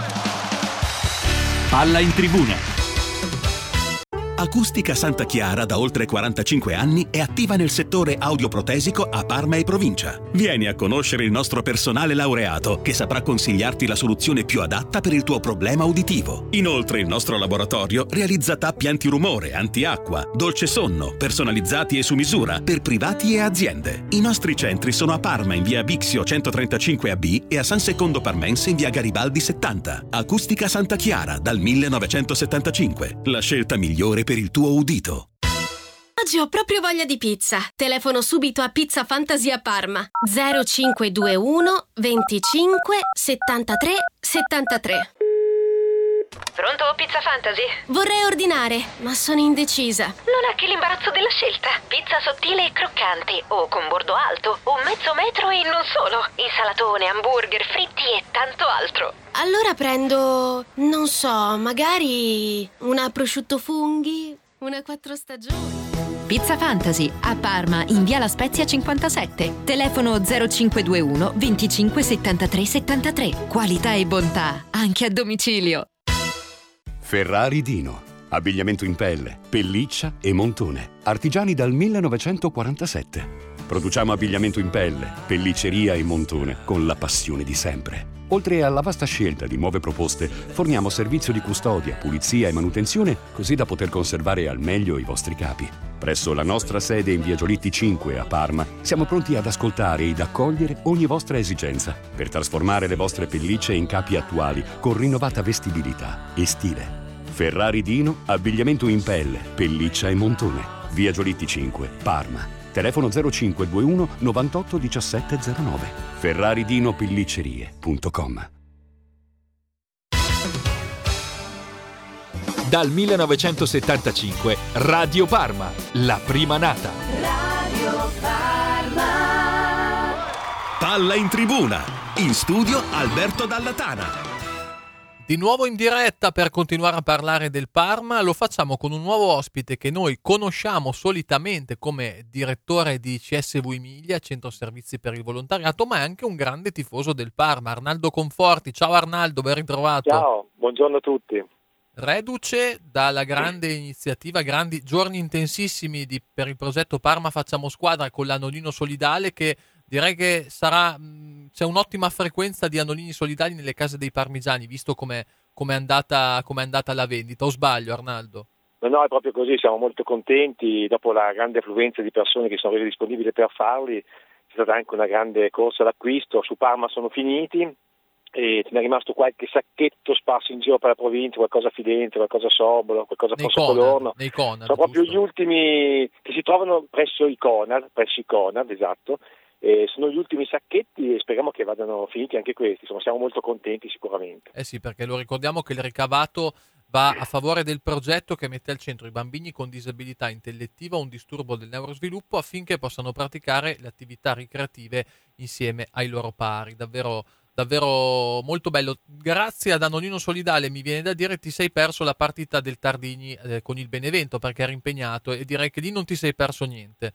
Palla in tribuna. Acustica Santa Chiara da oltre quarantacinque anni è attiva nel settore audioprotesico a Parma e provincia. Vieni a conoscere il nostro personale laureato che saprà consigliarti la soluzione più adatta per il tuo problema uditivo. Inoltre il nostro laboratorio realizza tappi antirumore, antiacqua, dolce sonno, personalizzati e su misura per privati e aziende. I nostri centri sono a Parma in via Bixio centotrentacinque A B e a San Secondo Parmense in via Garibaldi settanta. Acustica Santa Chiara dal millenovecentosettantacinque. La scelta migliore per il tuo udito. Oggi ho proprio voglia di pizza. Telefono subito a Pizza Fantasy a Parma. zero cinque due uno venticinque settantatré settantatré. Pronto, Pizza Fantasy? Vorrei ordinare, ma sono indecisa. Non ha che l'imbarazzo della scelta. Pizza sottile e croccante, o con bordo alto, o mezzo metro e non solo. Insalatone, hamburger, fritti e tanto altro. Allora prendo, non so, magari una prosciutto funghi, una quattro stagioni. Pizza Fantasy a Parma in via La Spezia cinquantasette. Telefono zero cinque due uno venticinque settantatré settantatré. Qualità e bontà anche a domicilio. Ferrari Dino. Abbigliamento in pelle, pelliccia e montone. Artigiani dal millenovecentoquarantasette. Produciamo abbigliamento in pelle, pellicceria e montone con la passione di sempre. Oltre alla vasta scelta di nuove proposte, forniamo servizio di custodia, pulizia e manutenzione, così da poter conservare al meglio i vostri capi. Presso la nostra sede in via Giolitti cinque a Parma, siamo pronti ad ascoltare ed accogliere ogni vostra esigenza per trasformare le vostre pellicce in capi attuali con rinnovata vestibilità e stile. Ferrari Dino, abbigliamento in pelle, pelliccia e montone. Via Giolitti cinque, Parma. Telefono zero cinque due uno novantotto diciassette zero nove. ferraridino pelliccerie punto com. Dal millenovecentosettantacinque Radio Parma, la prima nata. Radio Parma. Palla in tribuna. In studio Alberto Dalla Tana. Di nuovo in diretta per continuare a parlare del Parma. Lo facciamo con un nuovo ospite che noi conosciamo solitamente come direttore di C S V Emilia, Centro Servizi per il Volontariato, ma è anche un grande tifoso del Parma, Arnaldo Conforti. Ciao Arnaldo, ben ritrovato. Ciao, buongiorno a tutti. Reduce dalla grande iniziativa, grandi giorni intensissimi di, per il progetto Parma Facciamo Squadra con l'Anolino Solidale, che direi che sarà mh, c'è un'ottima frequenza di anolini solidali nelle case dei parmigiani, visto come è andata, com'è andata la vendita. O sbaglio, Arnaldo? No, no, è proprio così, siamo molto contenti. Dopo la grande affluenza di persone che sono rese disponibili per farli, c'è stata anche una grande corsa d'acquisto. Su Parma sono finiti e ce n'è rimasto qualche sacchetto sparso in giro per la provincia, qualcosa a Fidenza, qualcosa a Sobolo, qualcosa a Fossa Colorno. Nei Conad, sono proprio giusto. Gli ultimi che si trovano presso i Conad, presso i Conad, esatto. Eh, sono gli ultimi sacchetti e speriamo che vadano finiti anche questi. Insomma, siamo molto contenti sicuramente. Eh sì, perché lo ricordiamo che il ricavato va a favore del progetto che mette al centro i bambini con disabilità intellettiva o un disturbo del neurosviluppo affinché possano praticare le attività ricreative insieme ai loro pari. Davvero, davvero molto bello. Grazie ad Anolino Solidale, mi viene da dire, ti sei perso la partita del Tardini eh, con il Benevento perché eri impegnato, e direi che lì non ti sei perso niente.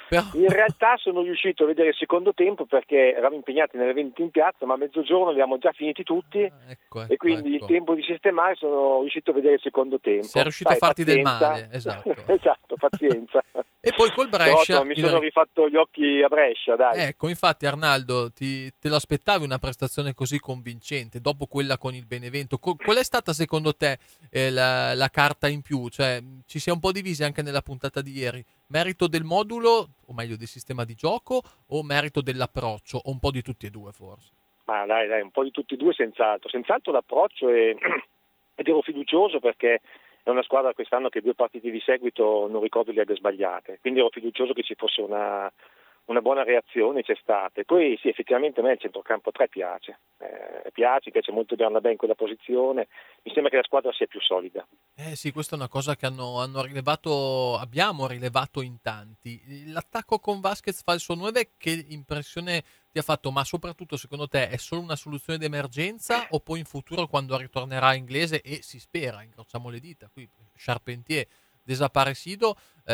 Però... In realtà sono riuscito a vedere il secondo tempo perché eravamo impegnati nell'evento in piazza, ma a mezzogiorno li abbiamo già finiti tutti, ah, ecco, ecco, e quindi ecco. il tempo di sistemare sono riuscito a vedere il secondo tempo. Sei riuscito Dai, a farti pazienza. del male, esatto. Esatto, pazienza. E poi col Brescia... No, mi sono in... rifatto gli occhi a Brescia, dai. Ecco, infatti Arnaldo, ti, te lo aspettavi una prestazione così convincente dopo quella con il Benevento? Co- qual è stata secondo te eh, la, la carta in più? Cioè, ci si è un po' divisi anche nella puntata di ieri. Merito del modulo, o meglio del sistema di gioco, o merito dell'approccio, o un po' di tutti e due forse? Ma dai, dai, un po' di tutti e due senz'altro. Senz'altro l'approccio è... ed ero fiducioso perché è una squadra quest'anno che due partite di seguito non ricordo li abbia sbagliate, quindi ero fiducioso che ci fosse una, una buona reazione, c'è stata. E poi sì, effettivamente a me il centrocampo tre piace, eh, piace, piace molto Bernabé in quella posizione, mi sembra che la squadra sia più solida. Eh sì, questa è una cosa che hanno, hanno rilevato, abbiamo rilevato in tanti. L'attacco con Vasquez falso nove, che impressione ti ha fatto? Ma soprattutto secondo te è solo una soluzione d'emergenza o poi in futuro quando ritornerà inglese, e si spera, incrociamo le dita, qui Charpentier desaparecido,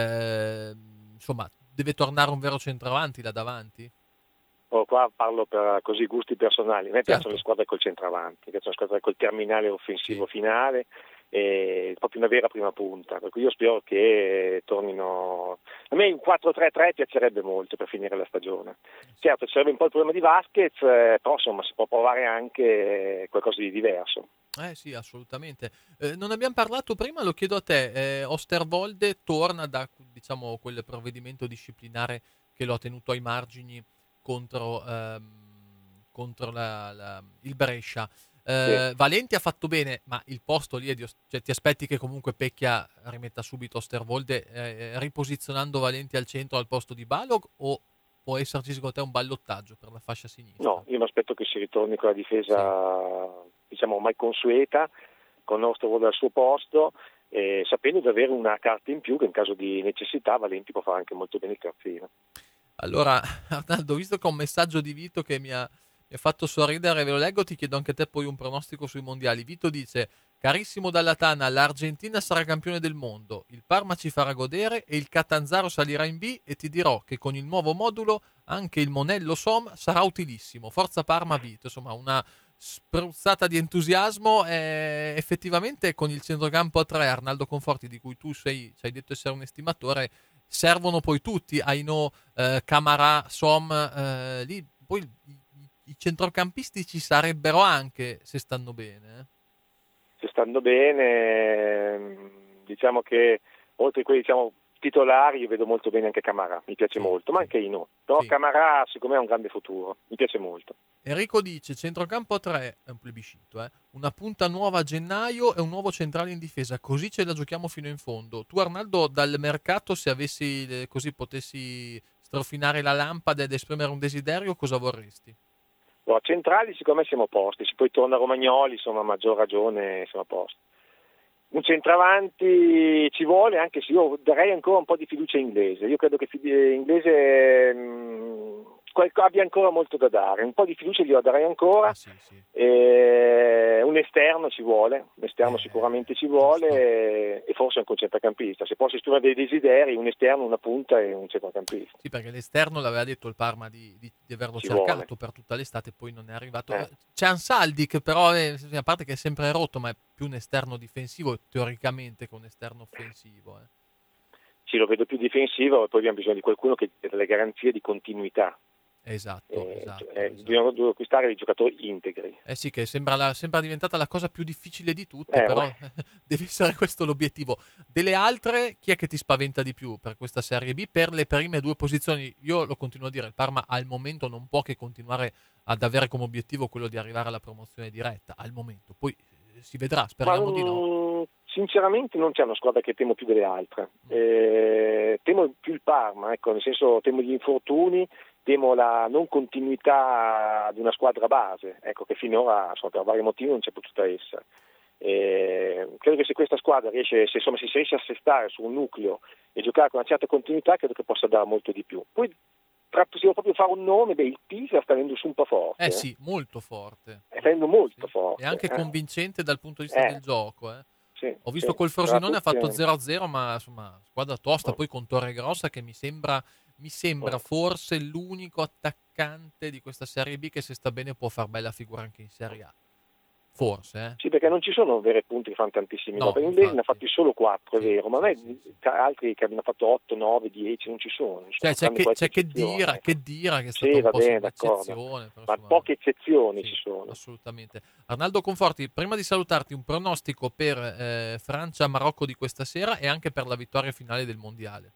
eh, insomma deve tornare un vero centravanti là davanti? Oh, qua parlo per così gusti personali, a me Certo. piacciono le squadre col centravanti, mi piacciono le squadre col terminale offensivo Sì. finale, è proprio una vera prima punta, per cui io spero che tornino. A me un quattro tre tre piacerebbe molto per finire la stagione. Certo, ci sarebbe un po' il problema di Vasquez, eh, però insomma si può provare anche qualcosa di diverso. Eh sì, assolutamente. Eh, non abbiamo parlato prima, lo chiedo a te, eh, Osterwolde torna da, diciamo, quel provvedimento disciplinare che lo ha tenuto ai margini contro, ehm, contro la, la, il Brescia. Eh, Sì. Valenti ha fatto bene, ma il posto lì è di, cioè, ti aspetti che comunque Pecchia rimetta subito Osterwolde eh, riposizionando Valenti al centro al posto di Balog, o può esserci secondo te un ballottaggio per la fascia sinistra? No, io mi aspetto che si ritorni con la difesa, sì, diciamo ormai consueta, con Osterwolde al suo posto, eh, sapendo di avere una carta in più che in caso di necessità Valenti può fare anche molto bene il terzino. Allora, Arnaldo, visto che ho un messaggio di Vito che mi ha, mi ha fatto sorridere, ve lo leggo, ti chiedo anche te poi un pronostico sui mondiali. Vito dice: carissimo dalla Tana, l'Argentina sarà campione del mondo, il Parma ci farà godere e il Catanzaro salirà in B, e ti dirò che con il nuovo modulo anche il Monello Som sarà utilissimo. Forza Parma, Vito. Insomma, una spruzzata di entusiasmo. Eh, effettivamente con il centrocampo a tre, Arnaldo Conforti, di cui tu sei, ci hai detto essere un estimatore, servono poi tutti, Aino, eh, Camarà, Som, eh, lì poi i, i centrocampisti ci sarebbero anche se stanno bene. Eh. Se stanno bene, diciamo che oltre a quelli diciamo titolari io vedo molto bene anche Camarà, mi piace sì, molto, ma sì. anche Aino, però sì. Camarà secondo me ha un grande futuro, mi piace molto. Enrico dice: centrocampo a tre, è un plebiscito, eh? Una punta nuova a gennaio e un nuovo centrale in difesa, così ce la giochiamo fino in fondo. Tu Arnaldo, dal mercato, se avessi così potessi strofinare la lampada ed esprimere un desiderio, cosa vorresti? No, centrali secondo me siamo a posto, se poi torna Romagnoli insomma a maggior ragione siamo a posto. Un centravanti ci vuole, anche se io darei ancora un po' di fiducia a Inglese, io credo che Inglese mh, abbia ancora molto da dare, un po' di fiducia glielo darei ancora, ah, sì, sì. E un esterno ci vuole, un esterno eh, sicuramente ci vuole e, e forse anche un centrocampista, se posso esprimere dei desideri, un esterno, una punta e un centrocampista. Sì, perché l'esterno l'aveva detto il Parma di, di, di averlo ci cercato vuole. per tutta l'estate, poi non è arrivato. Eh. C'è Ansaldi che però, è, a parte che è sempre rotto, ma è più un esterno difensivo teoricamente che un esterno offensivo. Eh. Sì, lo vedo più difensivo e poi abbiamo bisogno di qualcuno che dia delle garanzie di continuità. Esatto, eh, esatto, eh, esatto. Dobbiamo acquistare dei giocatori integri. Eh sì, che sembra, la, sembra diventata la cosa più difficile di tutte, eh, però beh. deve essere questo l'obiettivo. Delle altre, chi è che ti spaventa di più per questa Serie B? Per le prime due posizioni, io lo continuo a dire, il Parma al momento non può che continuare ad avere come obiettivo quello di arrivare alla promozione diretta, al momento. Poi eh, si vedrà, speriamo Ma, di no. Sinceramente non c'è una squadra che temo più delle altre. Eh, temo più il Parma, ecco, nel senso temo gli infortuni, temo la non continuità di una squadra base, ecco, che finora insomma, per vari motivi non c'è potuta essere. Eh, credo che se questa squadra riesce, se insomma si riesce a assestare su un nucleo e giocare con una certa continuità, credo che possa dare molto di più. Poi tra, se devo proprio fare un nome, beh, il Pisa sta venendo su un po' forte. Eh sì, molto forte. Sta venendo molto sì. forte. E anche eh. convincente dal punto di vista eh. del gioco, eh. Sì, Ho visto sì, col Frosinone ha fatto tutti... zero a zero, ma insomma squadra tosta, oh. poi con Torregrossa che mi sembra mi sembra Mm. forse l'unico attaccante di questa Serie B che se sta bene può far bella figura anche in Serie A. Forse, eh? Sì, perché non ci sono veri punti che fanno tantissimi No, gol. Perché inglesi ne ha infatti. fatti solo quattro, Sì, è vero, ma a sì, me sì, sì. ca- altri che hanno fatto otto, nove, dieci non ci sono. non ci Cioè, sono, c'è tranne che, qualche c'è che eccezione, Dira, ecco. che Dira che è stata Sì, un va po' bene, un'eccezione, però, ma insomma, poche eccezioni sì, ci sono. assolutamente. Arnaldo Conforti, prima di salutarti, un pronostico per eh, Francia-Marocco di questa sera e anche per la vittoria finale del Mondiale.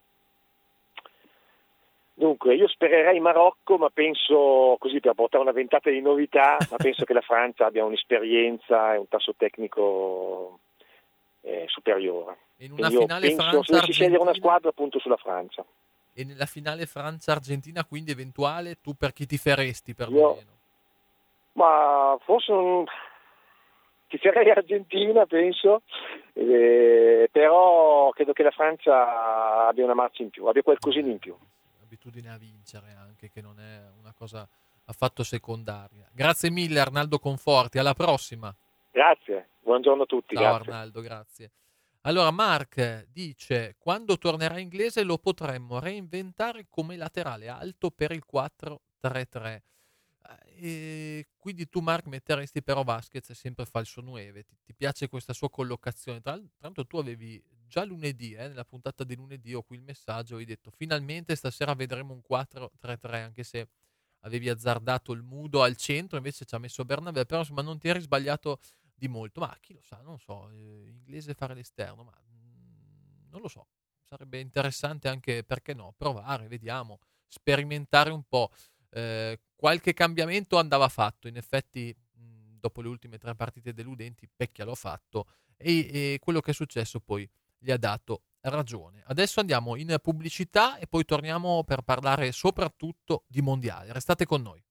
Dunque, io spererei Marocco, ma penso, così per portare una ventata di novità, ma penso che la Francia abbia un'esperienza e un tasso tecnico eh, superiore. E in una Quindi io finale penso, se dovessi scegliere una Francia-Argentina squadra, punto sulla Francia. e nella finale Francia-Argentina, quindi eventuale, tu per chi tiferesti Io, perlomeno? ma forse un... ti farei Argentina, penso, eh, però credo che la Francia abbia una marcia in più, abbia qualcosina in più. Abitudine a vincere anche, che non è una cosa affatto secondaria. Grazie mille Arnaldo Conforti, alla prossima. Grazie, buongiorno a tutti. Ciao Grazie. Arnaldo, grazie. Allora Mark dice, quando tornerà inglese lo potremmo reinventare come laterale alto per il quattro tre tre. E quindi tu Mark metteresti però Vasquez sempre falso nove, ti, ti piace questa sua collocazione? Tra, tra l'altro tu avevi già lunedì, eh, nella puntata di lunedì ho qui il messaggio, hai detto finalmente stasera vedremo un quattro tre tre, anche se avevi azzardato il Mudo al centro, invece ci ha messo Bernabé, però insomma non ti eri sbagliato di molto, ma chi lo sa, non so, eh, inglese fare l'esterno, ma mm, non lo so, sarebbe interessante anche, perché no, provare, vediamo, sperimentare un po'. Eh, qualche cambiamento andava fatto, in effetti mh, dopo le ultime tre partite deludenti Pecchia l'ha fatto e, e quello che è successo poi gli ha dato ragione. Adesso andiamo in pubblicità e poi torniamo per parlare soprattutto di mondiale. Restate con noi.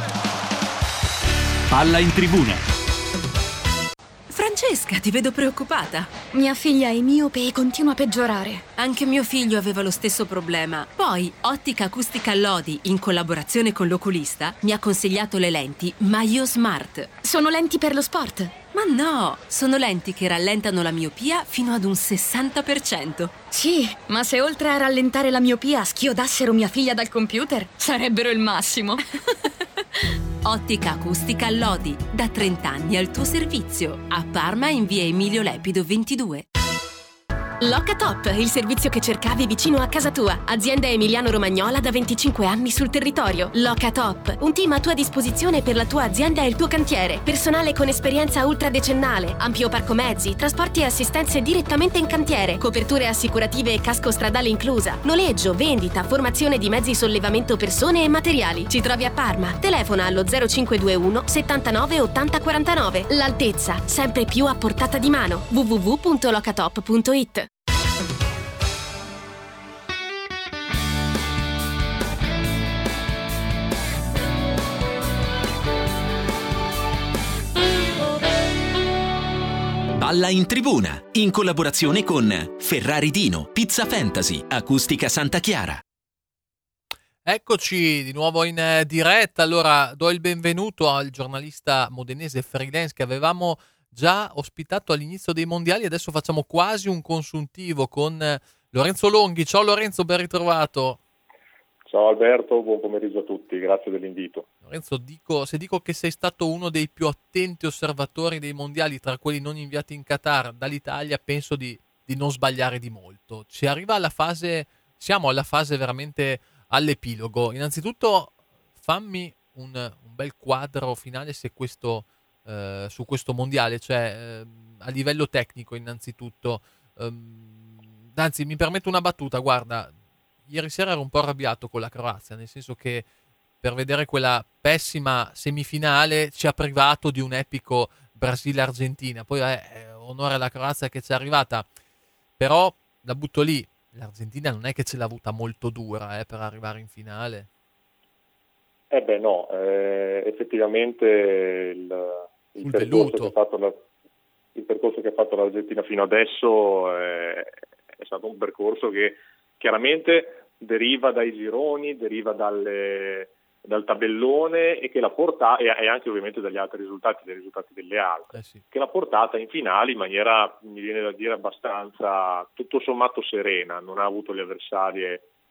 Palla in tribuna. Francesca, ti vedo preoccupata. Mia figlia è miope e continua a peggiorare. Anche mio figlio aveva lo stesso problema. Poi, Ottica Acustica Lodi, in collaborazione con l'oculista, mi ha consigliato le lenti Maio Smart. Sono lenti per lo sport? Ma no, sono lenti che rallentano la miopia fino ad un sessanta per cento. Sì, ma se oltre a rallentare la miopia schiodassero mia figlia dal computer, sarebbero il massimo. Ottica Acustica Lodi, da trenta anni al tuo servizio. A Parma in via Emilio Lepido ventidue. Locatop, il servizio che cercavi vicino a casa tua. Azienda emiliano-romagnola da venticinque anni sul territorio. Locatop, un team a tua disposizione per la tua azienda e il tuo cantiere. Personale con esperienza ultradecennale, ampio parco mezzi, trasporti e assistenze direttamente in cantiere, coperture assicurative e casco stradale inclusa, noleggio, vendita, formazione di mezzi sollevamento persone e materiali. Ci trovi a Parma. Telefona allo zero cinque due uno settantanove ottanta quarantanove. L'altezza, sempre più a portata di mano. w w w punto locatop punto it. Palla in tribuna, in collaborazione con Ferrari Dino, Pizza Fantasy, Acustica Santa Chiara. Eccoci di nuovo in eh, diretta. Allora do il benvenuto al giornalista modenese freelance che avevamo già ospitato all'inizio dei mondiali. Adesso facciamo quasi un consuntivo con eh, Lorenzo Longhi. Ciao Lorenzo, ben ritrovato. Ciao Alberto, buon pomeriggio a tutti, grazie dell'invito. Lorenzo, dico, se dico che sei stato uno dei più attenti osservatori dei mondiali tra quelli non inviati in Qatar dall'Italia, penso di, di non sbagliare di molto. Ci arriva alla fase, siamo alla fase veramente all'epilogo. Innanzitutto fammi un, un bel quadro finale se questo, eh, su questo mondiale, cioè eh, a livello tecnico innanzitutto. Ehm, anzi, mi permetto una battuta, guarda, ieri sera ero un po' arrabbiato con la Croazia, nel senso che per vedere quella pessima semifinale ci ha privato di un epico Brasile-Argentina. Poi eh, onore alla Croazia che ci è arrivata, però la butto lì, l'Argentina non è che ce l'ha avuta molto dura eh, per arrivare in finale. Eh beh no, eh, effettivamente il, il, percorso che ha fatto la, il percorso che ha fatto l'Argentina fino adesso eh, è stato un percorso che chiaramente deriva dai gironi, deriva dalle, dal tabellone e che l'ha portata, e, e anche ovviamente dagli altri risultati, dai risultati delle altre, eh sì. che l'ha portata in finale in maniera, mi viene da dire, abbastanza tutto sommato serena, non ha avuto le avversarie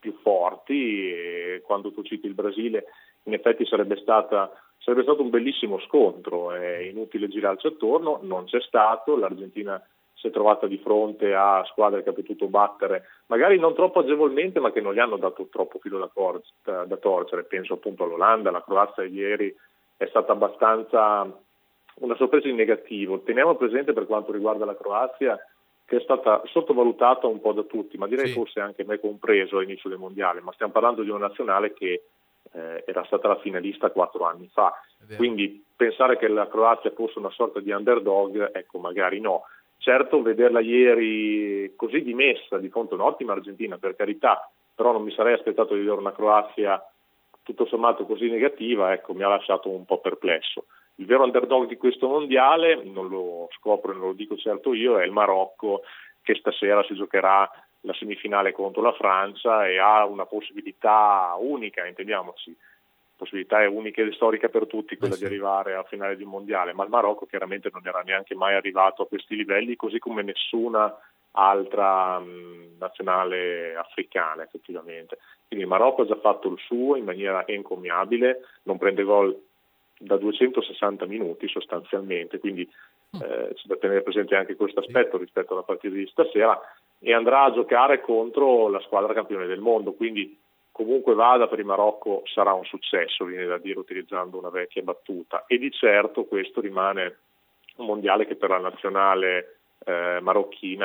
più forti, e quando tu citi il Brasile in effetti sarebbe stata sarebbe stato un bellissimo scontro, è inutile girarci attorno, non c'è stato, l'Argentina si è trovata di fronte a squadre che ha potuto battere, magari non troppo agevolmente, ma che non gli hanno dato troppo filo da, cor- da torcere, penso appunto all'Olanda, la Croazia ieri è stata abbastanza una sorpresa in negativo. Teniamo presente per quanto riguarda la Croazia che è stata sottovalutata un po' da tutti, ma direi sì. forse anche me compreso all'inizio del mondiale, ma stiamo parlando di una nazionale che eh, era stata la finalista quattro anni fa, quindi pensare che la Croazia fosse una sorta di underdog, ecco magari no. Certo, vederla ieri così dimessa di fronte a un'ottima Argentina, per carità, però non mi sarei aspettato di vedere una Croazia tutto sommato così negativa, ecco, mi ha lasciato un po' perplesso. Il vero underdog di questo mondiale, non lo scopro e non lo dico certo io, è il Marocco, che stasera si giocherà la semifinale contro la Francia e ha una possibilità unica, intendiamoci. Possibilità è unica e storica per tutti, quella eh sì. di arrivare alla finale di un mondiale, ma il Marocco chiaramente non era neanche mai arrivato a questi livelli, così come nessuna altra mh, nazionale africana effettivamente. Quindi il Marocco ha già fatto il suo in maniera encomiabile, non prende gol da duecentosessanta minuti sostanzialmente, quindi eh, c'è da tenere presente anche questo aspetto rispetto alla partita di stasera, e andrà a giocare contro la squadra campione del mondo, quindi comunque vada per il Marocco sarà un successo, viene da dire utilizzando una vecchia battuta, e di certo questo rimane un mondiale che per la nazionale eh, marocchina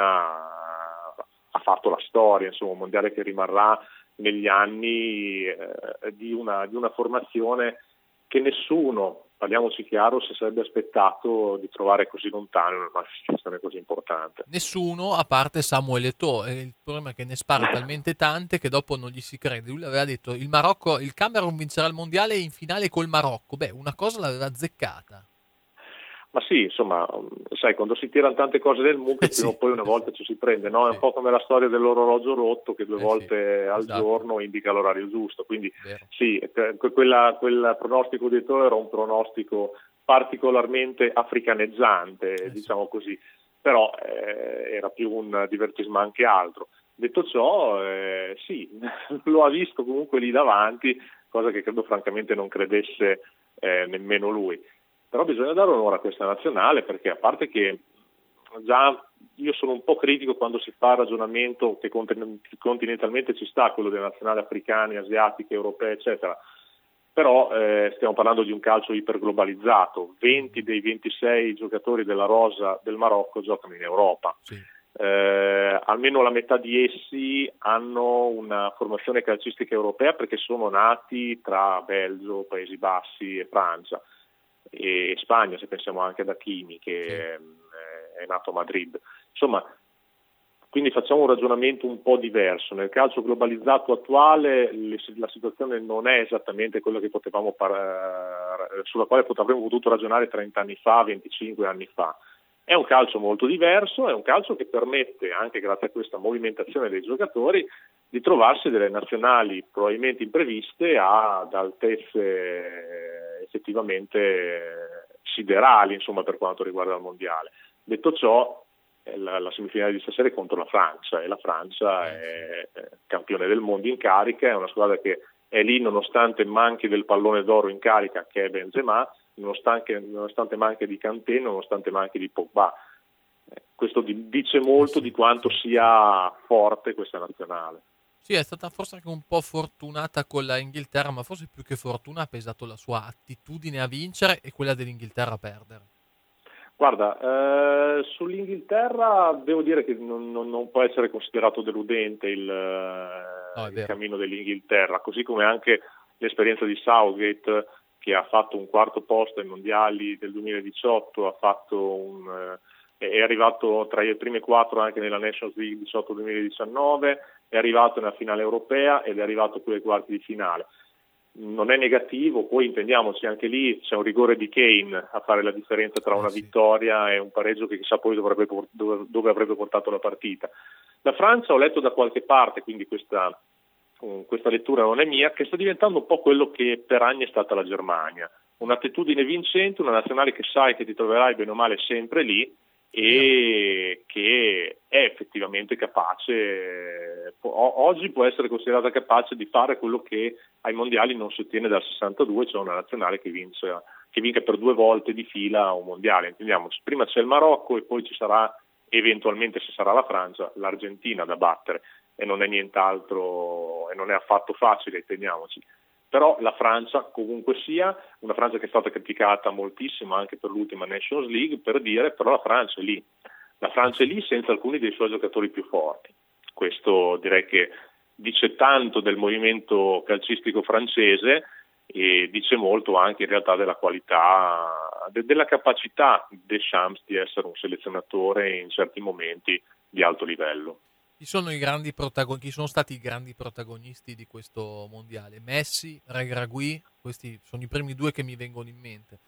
ha fatto la storia, insomma un mondiale che rimarrà negli anni eh, di, una, di una formazione che nessuno, parliamoci chiaro, si sarebbe aspettato di trovare così lontano in una situazione così importante. Nessuno, a parte Samuel Eto'o, e il problema è che ne spara talmente tante che dopo non gli si crede. Lui aveva detto il Marocco, il Camerun vincerà il mondiale in finale col Marocco. Beh, una cosa l'aveva azzeccata. Ma sì, insomma, sai, quando si tirano tante cose nel mucchio, eh prima o sì, poi una volta ci si prende, no? È un po' come la storia dell'orologio rotto che due eh volte sì, al esatto. giorno indica l'orario giusto. Quindi Vero. sì, quella, quel pronostico di Eto'o era un pronostico particolarmente africaneggiante, eh diciamo sì. così, però eh, era più un divertismo che altro. Detto ciò, eh, sì, lo ha visto comunque lì davanti, cosa che credo francamente non credesse eh, nemmeno lui. Però bisogna dare onore a questa nazionale, perché a parte che già io sono un po' critico quando si fa il ragionamento che continentalmente ci sta, quello delle nazionali africane, asiatiche, europee, eccetera, però eh, stiamo parlando di un calcio iperglobalizzato, venti dei ventisei giocatori della rosa del Marocco giocano in Europa. Sì. Eh, almeno la metà di essi hanno una formazione calcistica europea perché sono nati tra Belgio, Paesi Bassi e Francia. E Spagna, se pensiamo anche ad Hakimi che sì. è, è nato a Madrid, insomma, quindi facciamo un ragionamento un po' diverso. Nel calcio globalizzato attuale le, la situazione non è esattamente quella che potevamo par- sulla quale avremmo potuto ragionare trenta anni fa, venticinque anni fa. È un calcio molto diverso, è un calcio che permette, anche grazie a questa movimentazione dei giocatori, di trovarsi delle nazionali probabilmente impreviste ad altezze effettivamente siderali, insomma, per quanto riguarda il mondiale. Detto ciò, la, la semifinale di stasera è contro la Francia, e la Francia è campione del mondo in carica, è una squadra che è lì nonostante manchi del pallone d'oro in carica, che è Benzema, nonostante, nonostante manchi di Kanté, nonostante manchi di Pogba. Questo dice molto di quanto sia forte questa nazionale. Sì, è stata forse anche un po' fortunata con la Inghilterra, ma forse più che fortuna ha pesato la sua attitudine a vincere e quella dell'Inghilterra a perdere. Guarda, eh, sull'Inghilterra devo dire che non, non, non può essere considerato deludente il, no, il cammino dell'Inghilterra, così come anche l'esperienza di Southgate, che ha fatto un quarto posto ai mondiali del duemiladiciotto, ha fatto un, eh, è arrivato tra le prime quattro anche nella Nations League diciotto duemiladiciannove, è arrivato nella finale europea ed è arrivato qui ai quarti di finale. Non è negativo, poi intendiamoci, anche lì c'è un rigore di Kane a fare la differenza tra una vittoria e un pareggio che chissà poi dovrebbe, dove, dove avrebbe portato la partita. La Francia ho letto da qualche parte, quindi questa, questa lettura non è mia, che sta diventando un po' quello che per anni è stata la Germania, un'attitudine vincente, una nazionale che sai che ti troverai bene o male sempre lì, e che è effettivamente capace, oggi può essere considerata capace di fare quello che ai mondiali non si ottiene dal sessantadue, cioè una nazionale che vince, che vinca per due volte di fila un mondiale. Intendiamoci, prima c'è il Marocco e poi ci sarà eventualmente, se sarà la Francia, l'Argentina da battere, e non è nient'altro, e non è affatto facile, intendiamoci. Però la Francia, comunque sia, una Francia che è stata criticata moltissimo anche per l'ultima Nations League, per dire, però la Francia è lì. La Francia è lì senza alcuni dei suoi giocatori più forti. Questo direi che dice tanto del movimento calcistico francese e dice molto anche in realtà della qualità, de- della capacità di Deschamps di essere un selezionatore in certi momenti di alto livello. Chi sono i grandi protagon- chi sono stati i grandi protagonisti di questo mondiale? Messi, Regragui, questi sono i primi due che mi vengono in mente.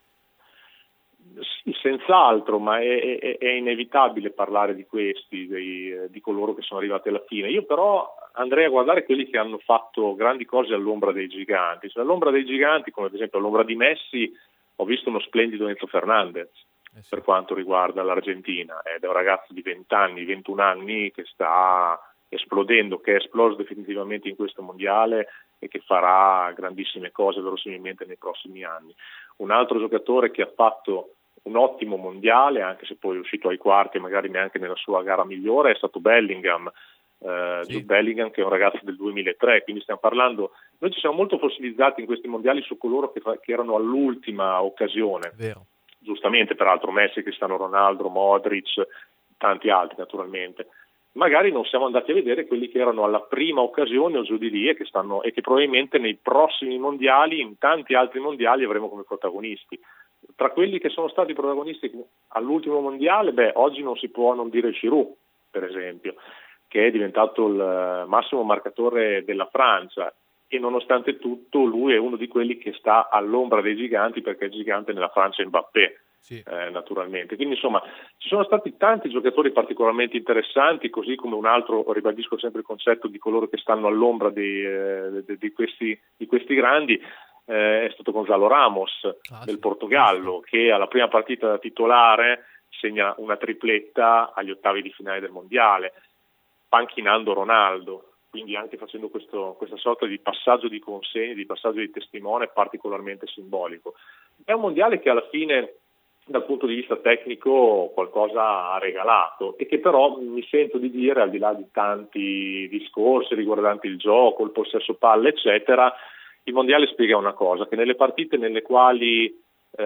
Sì, senz'altro, ma è, è, è inevitabile parlare di questi, dei, di coloro che sono arrivati alla fine. Io però andrei a guardare quelli che hanno fatto grandi cose all'ombra dei giganti. Cioè, all'ombra dei giganti, come ad esempio all'ombra di Messi, ho visto uno splendido Enzo Fernandez. Eh sì. Per quanto riguarda l'Argentina, ed è un ragazzo di venti anni, ventuno anni che sta esplodendo, che è esploso definitivamente in questo mondiale e che farà grandissime cose verosimilmente nei prossimi anni. Un altro giocatore che ha fatto un ottimo mondiale, anche se poi è uscito ai quarti e magari neanche nella sua gara migliore, è stato Bellingham. Uh, sì. Jude Bellingham, che è un ragazzo del duemilatré, quindi stiamo parlando, noi ci siamo molto fossilizzati in questi mondiali su coloro che, fa, che erano all'ultima occasione. Vero. Giustamente, peraltro Messi, Cristiano Ronaldo, Modric, tanti altri naturalmente. Magari non siamo andati a vedere quelli che erano alla prima occasione o giù di lì e che, stanno, e che probabilmente nei prossimi mondiali, in tanti altri mondiali, avremo come protagonisti. Tra quelli che sono stati protagonisti all'ultimo mondiale, beh, oggi non si può non dire Giroud, per esempio, che è diventato il massimo marcatore della Francia, e nonostante tutto lui è uno di quelli che sta all'ombra dei giganti, perché il gigante nella Francia è Mbappé. Sì. Eh, naturalmente, quindi insomma ci sono stati tanti giocatori particolarmente interessanti, così come un altro, ribadisco sempre il concetto di coloro che stanno all'ombra di, eh, di, di, questi, di questi grandi, eh, è stato Gonzalo Ramos ah, del sì. Portogallo, che alla prima partita da titolare segna una tripletta agli ottavi di finale del mondiale, panchinando Ronaldo, quindi anche facendo questo, questa sorta di passaggio di consegna, di passaggio di testimone particolarmente simbolico. È un mondiale che alla fine, dal punto di vista tecnico, qualcosa ha regalato, e che però mi sento di dire, al di là di tanti discorsi riguardanti il gioco, il possesso palla, eccetera, il mondiale spiega una cosa, che nelle partite nelle quali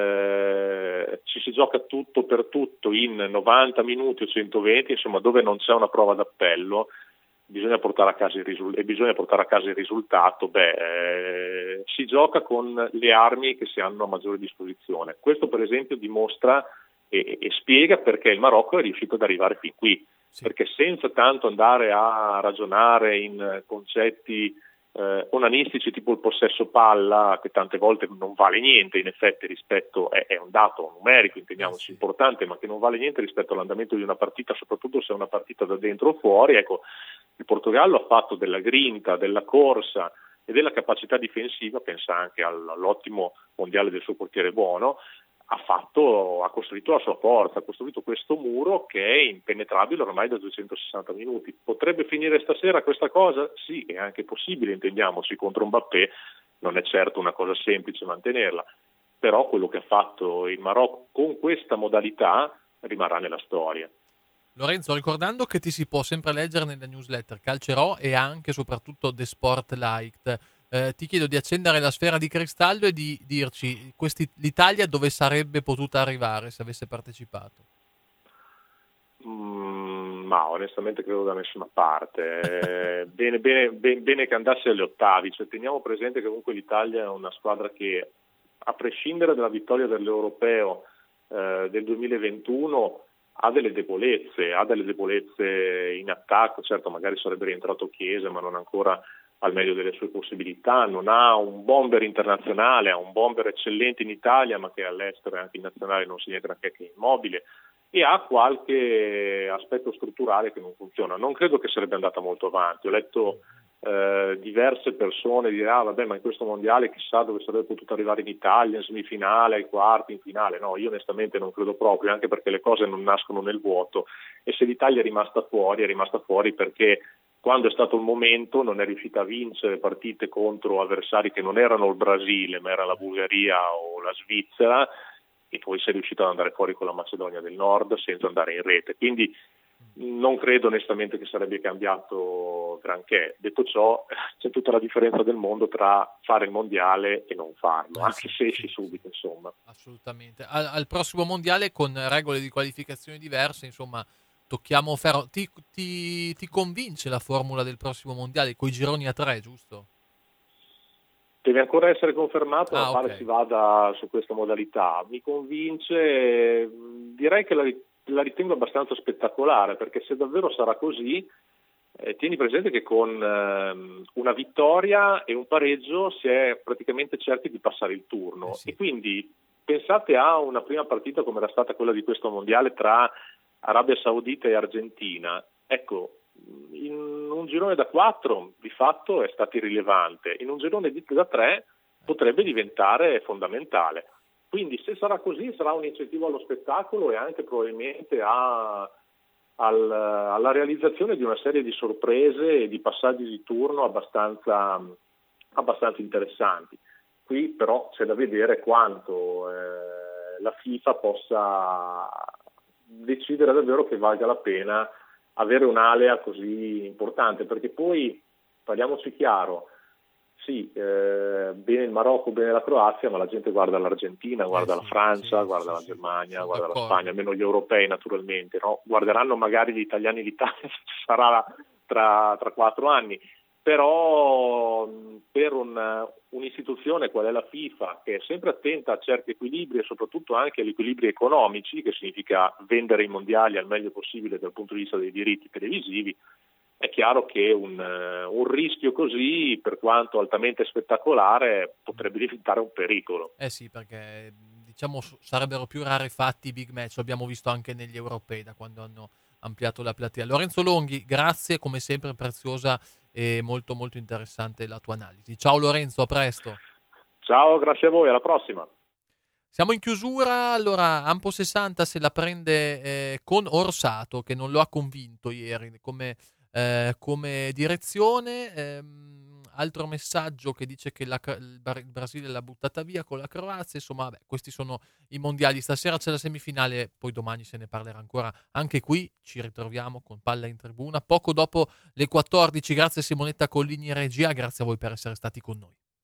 eh, ci si gioca tutto per tutto in novanta minuti o centoventi, insomma dove non c'è una prova d'appello, bisogna portare a casa il risultato, e bisogna portare a casa il risultato, beh, eh, si gioca con le armi che si hanno a maggiore disposizione. Questo per esempio dimostra e, e spiega perché il Marocco è riuscito ad arrivare fin qui, sì. Perché senza tanto andare a ragionare in concetti eh, onanistici tipo il possesso palla, che tante volte non vale niente in effetti rispetto, è, è un dato numerico, intendiamoci, sì. Importante, ma che non vale niente rispetto all'andamento di una partita, soprattutto se è una partita da dentro o fuori. Ecco, il Portogallo ha fatto della grinta, della corsa e della capacità difensiva, pensa anche all'ottimo mondiale del suo portiere Buono, ha, fatto, ha costruito la sua forza, ha costruito questo muro che è impenetrabile ormai da duecentosessanta minuti. Potrebbe finire stasera questa cosa? Sì, è anche possibile, intendiamoci, contro Mbappé non è certo una cosa semplice mantenerla, però quello che ha fatto il Marocco con questa modalità rimarrà nella storia. Lorenzo, ricordando che ti si può sempre leggere nella newsletter Calcerò e anche e soprattutto The Sport Light, eh, ti chiedo di accendere la sfera di cristallo e di dirci questi, l'Italia dove sarebbe potuta arrivare se avesse partecipato. Mm, ma onestamente credo da nessuna parte. Eh, bene, bene, bene, bene che andasse agli ottavi, cioè, teniamo presente che comunque l'Italia è una squadra che, a prescindere dalla vittoria dell'Europeo eh, del duemilaventuno, ha delle debolezze, ha delle debolezze in attacco. Certo, magari sarebbe rientrato Chiesa, ma non ancora al meglio delle sue possibilità, non ha un bomber internazionale, ha un bomber eccellente in Italia, ma che all'estero e anche in nazionale non segna granché, che è Immobile, e ha qualche aspetto strutturale che non funziona. Non credo che sarebbe andata molto avanti. Ho letto eh, diverse persone dire ah vabbè, ma in questo mondiale chissà dove sarebbe potuto arrivare in Italia, in semifinale, ai quarti, in finale. No, io onestamente non credo proprio, anche perché le cose non nascono nel vuoto, e se l'Italia è rimasta fuori è rimasta fuori perché quando è stato il momento non è riuscita a vincere partite contro avversari che non erano il Brasile ma era la Bulgaria o la Svizzera, e poi si è riuscita ad andare fuori con la Macedonia del Nord senza andare in rete. Quindi non credo onestamente che sarebbe cambiato granché. Detto ciò, c'è tutta la differenza del mondo tra fare il mondiale e non farlo, eh, anche sì, se esci sì, subito, insomma. Assolutamente. Al, al prossimo mondiale con regole di qualificazione diverse, insomma, tocchiamo ferro. Ti, ti, ti convince la formula del prossimo mondiale coi gironi a tre, giusto? Deve ancora essere confermato, ah, ma pare okay. si vada su questa modalità. Mi convince, direi che la la ritengo abbastanza spettacolare, perché se davvero sarà così, eh, tieni presente che con eh, una vittoria e un pareggio si è praticamente certi di passare il turno, eh sì. E quindi pensate a una prima partita come era stata quella di questo mondiale tra Arabia Saudita e Argentina. Ecco, in un girone da quattro di fatto è stato irrilevante, in un girone da tre potrebbe diventare fondamentale. Quindi se sarà così sarà un incentivo allo spettacolo e anche probabilmente a, al, alla realizzazione di una serie di sorprese e di passaggi di turno abbastanza, abbastanza interessanti. Qui però c'è da vedere quanto eh, la FIFA possa decidere davvero che valga la pena avere un'alea così importante, perché poi, parliamoci chiaro, sì, eh, bene il Marocco, bene la Croazia, ma la gente guarda l'Argentina, guarda eh sì, la Francia, sì, guarda sì, la Germania, sì, guarda d'accordo. La Spagna, almeno gli europei naturalmente, no? Guarderanno magari gli italiani l'Italia, se ci sarà tra, tra quattro anni, però per un, un'istituzione qual è la FIFA, che è sempre attenta a certi equilibri e soprattutto anche agli equilibri economici, che significa vendere i mondiali al meglio possibile dal punto di vista dei diritti televisivi, è chiaro che un, un rischio così, per quanto altamente spettacolare, potrebbe diventare un pericolo. Eh sì, perché diciamo sarebbero più rarefatti i big match, l'abbiamo visto anche negli europei da quando hanno ampliato la platea. Lorenzo Longhi, grazie, come sempre preziosa e molto molto interessante la tua analisi. Ciao Lorenzo, a presto. Ciao, grazie a voi, alla prossima. Siamo in chiusura, allora Ampo sessanta se la prende eh, con Orsato, che non lo ha convinto ieri come... Eh, come direzione. Ehm, altro messaggio che dice che la, il, il Brasile l'ha buttata via con la Croazia. Insomma, vabbè, questi sono i mondiali. Stasera c'è la semifinale, poi domani se ne parlerà ancora. Anche qui ci ritroviamo con Palla in Tribuna poco dopo le quattordici. Grazie Simonetta Collini in regia, grazie a voi per essere stati con noi.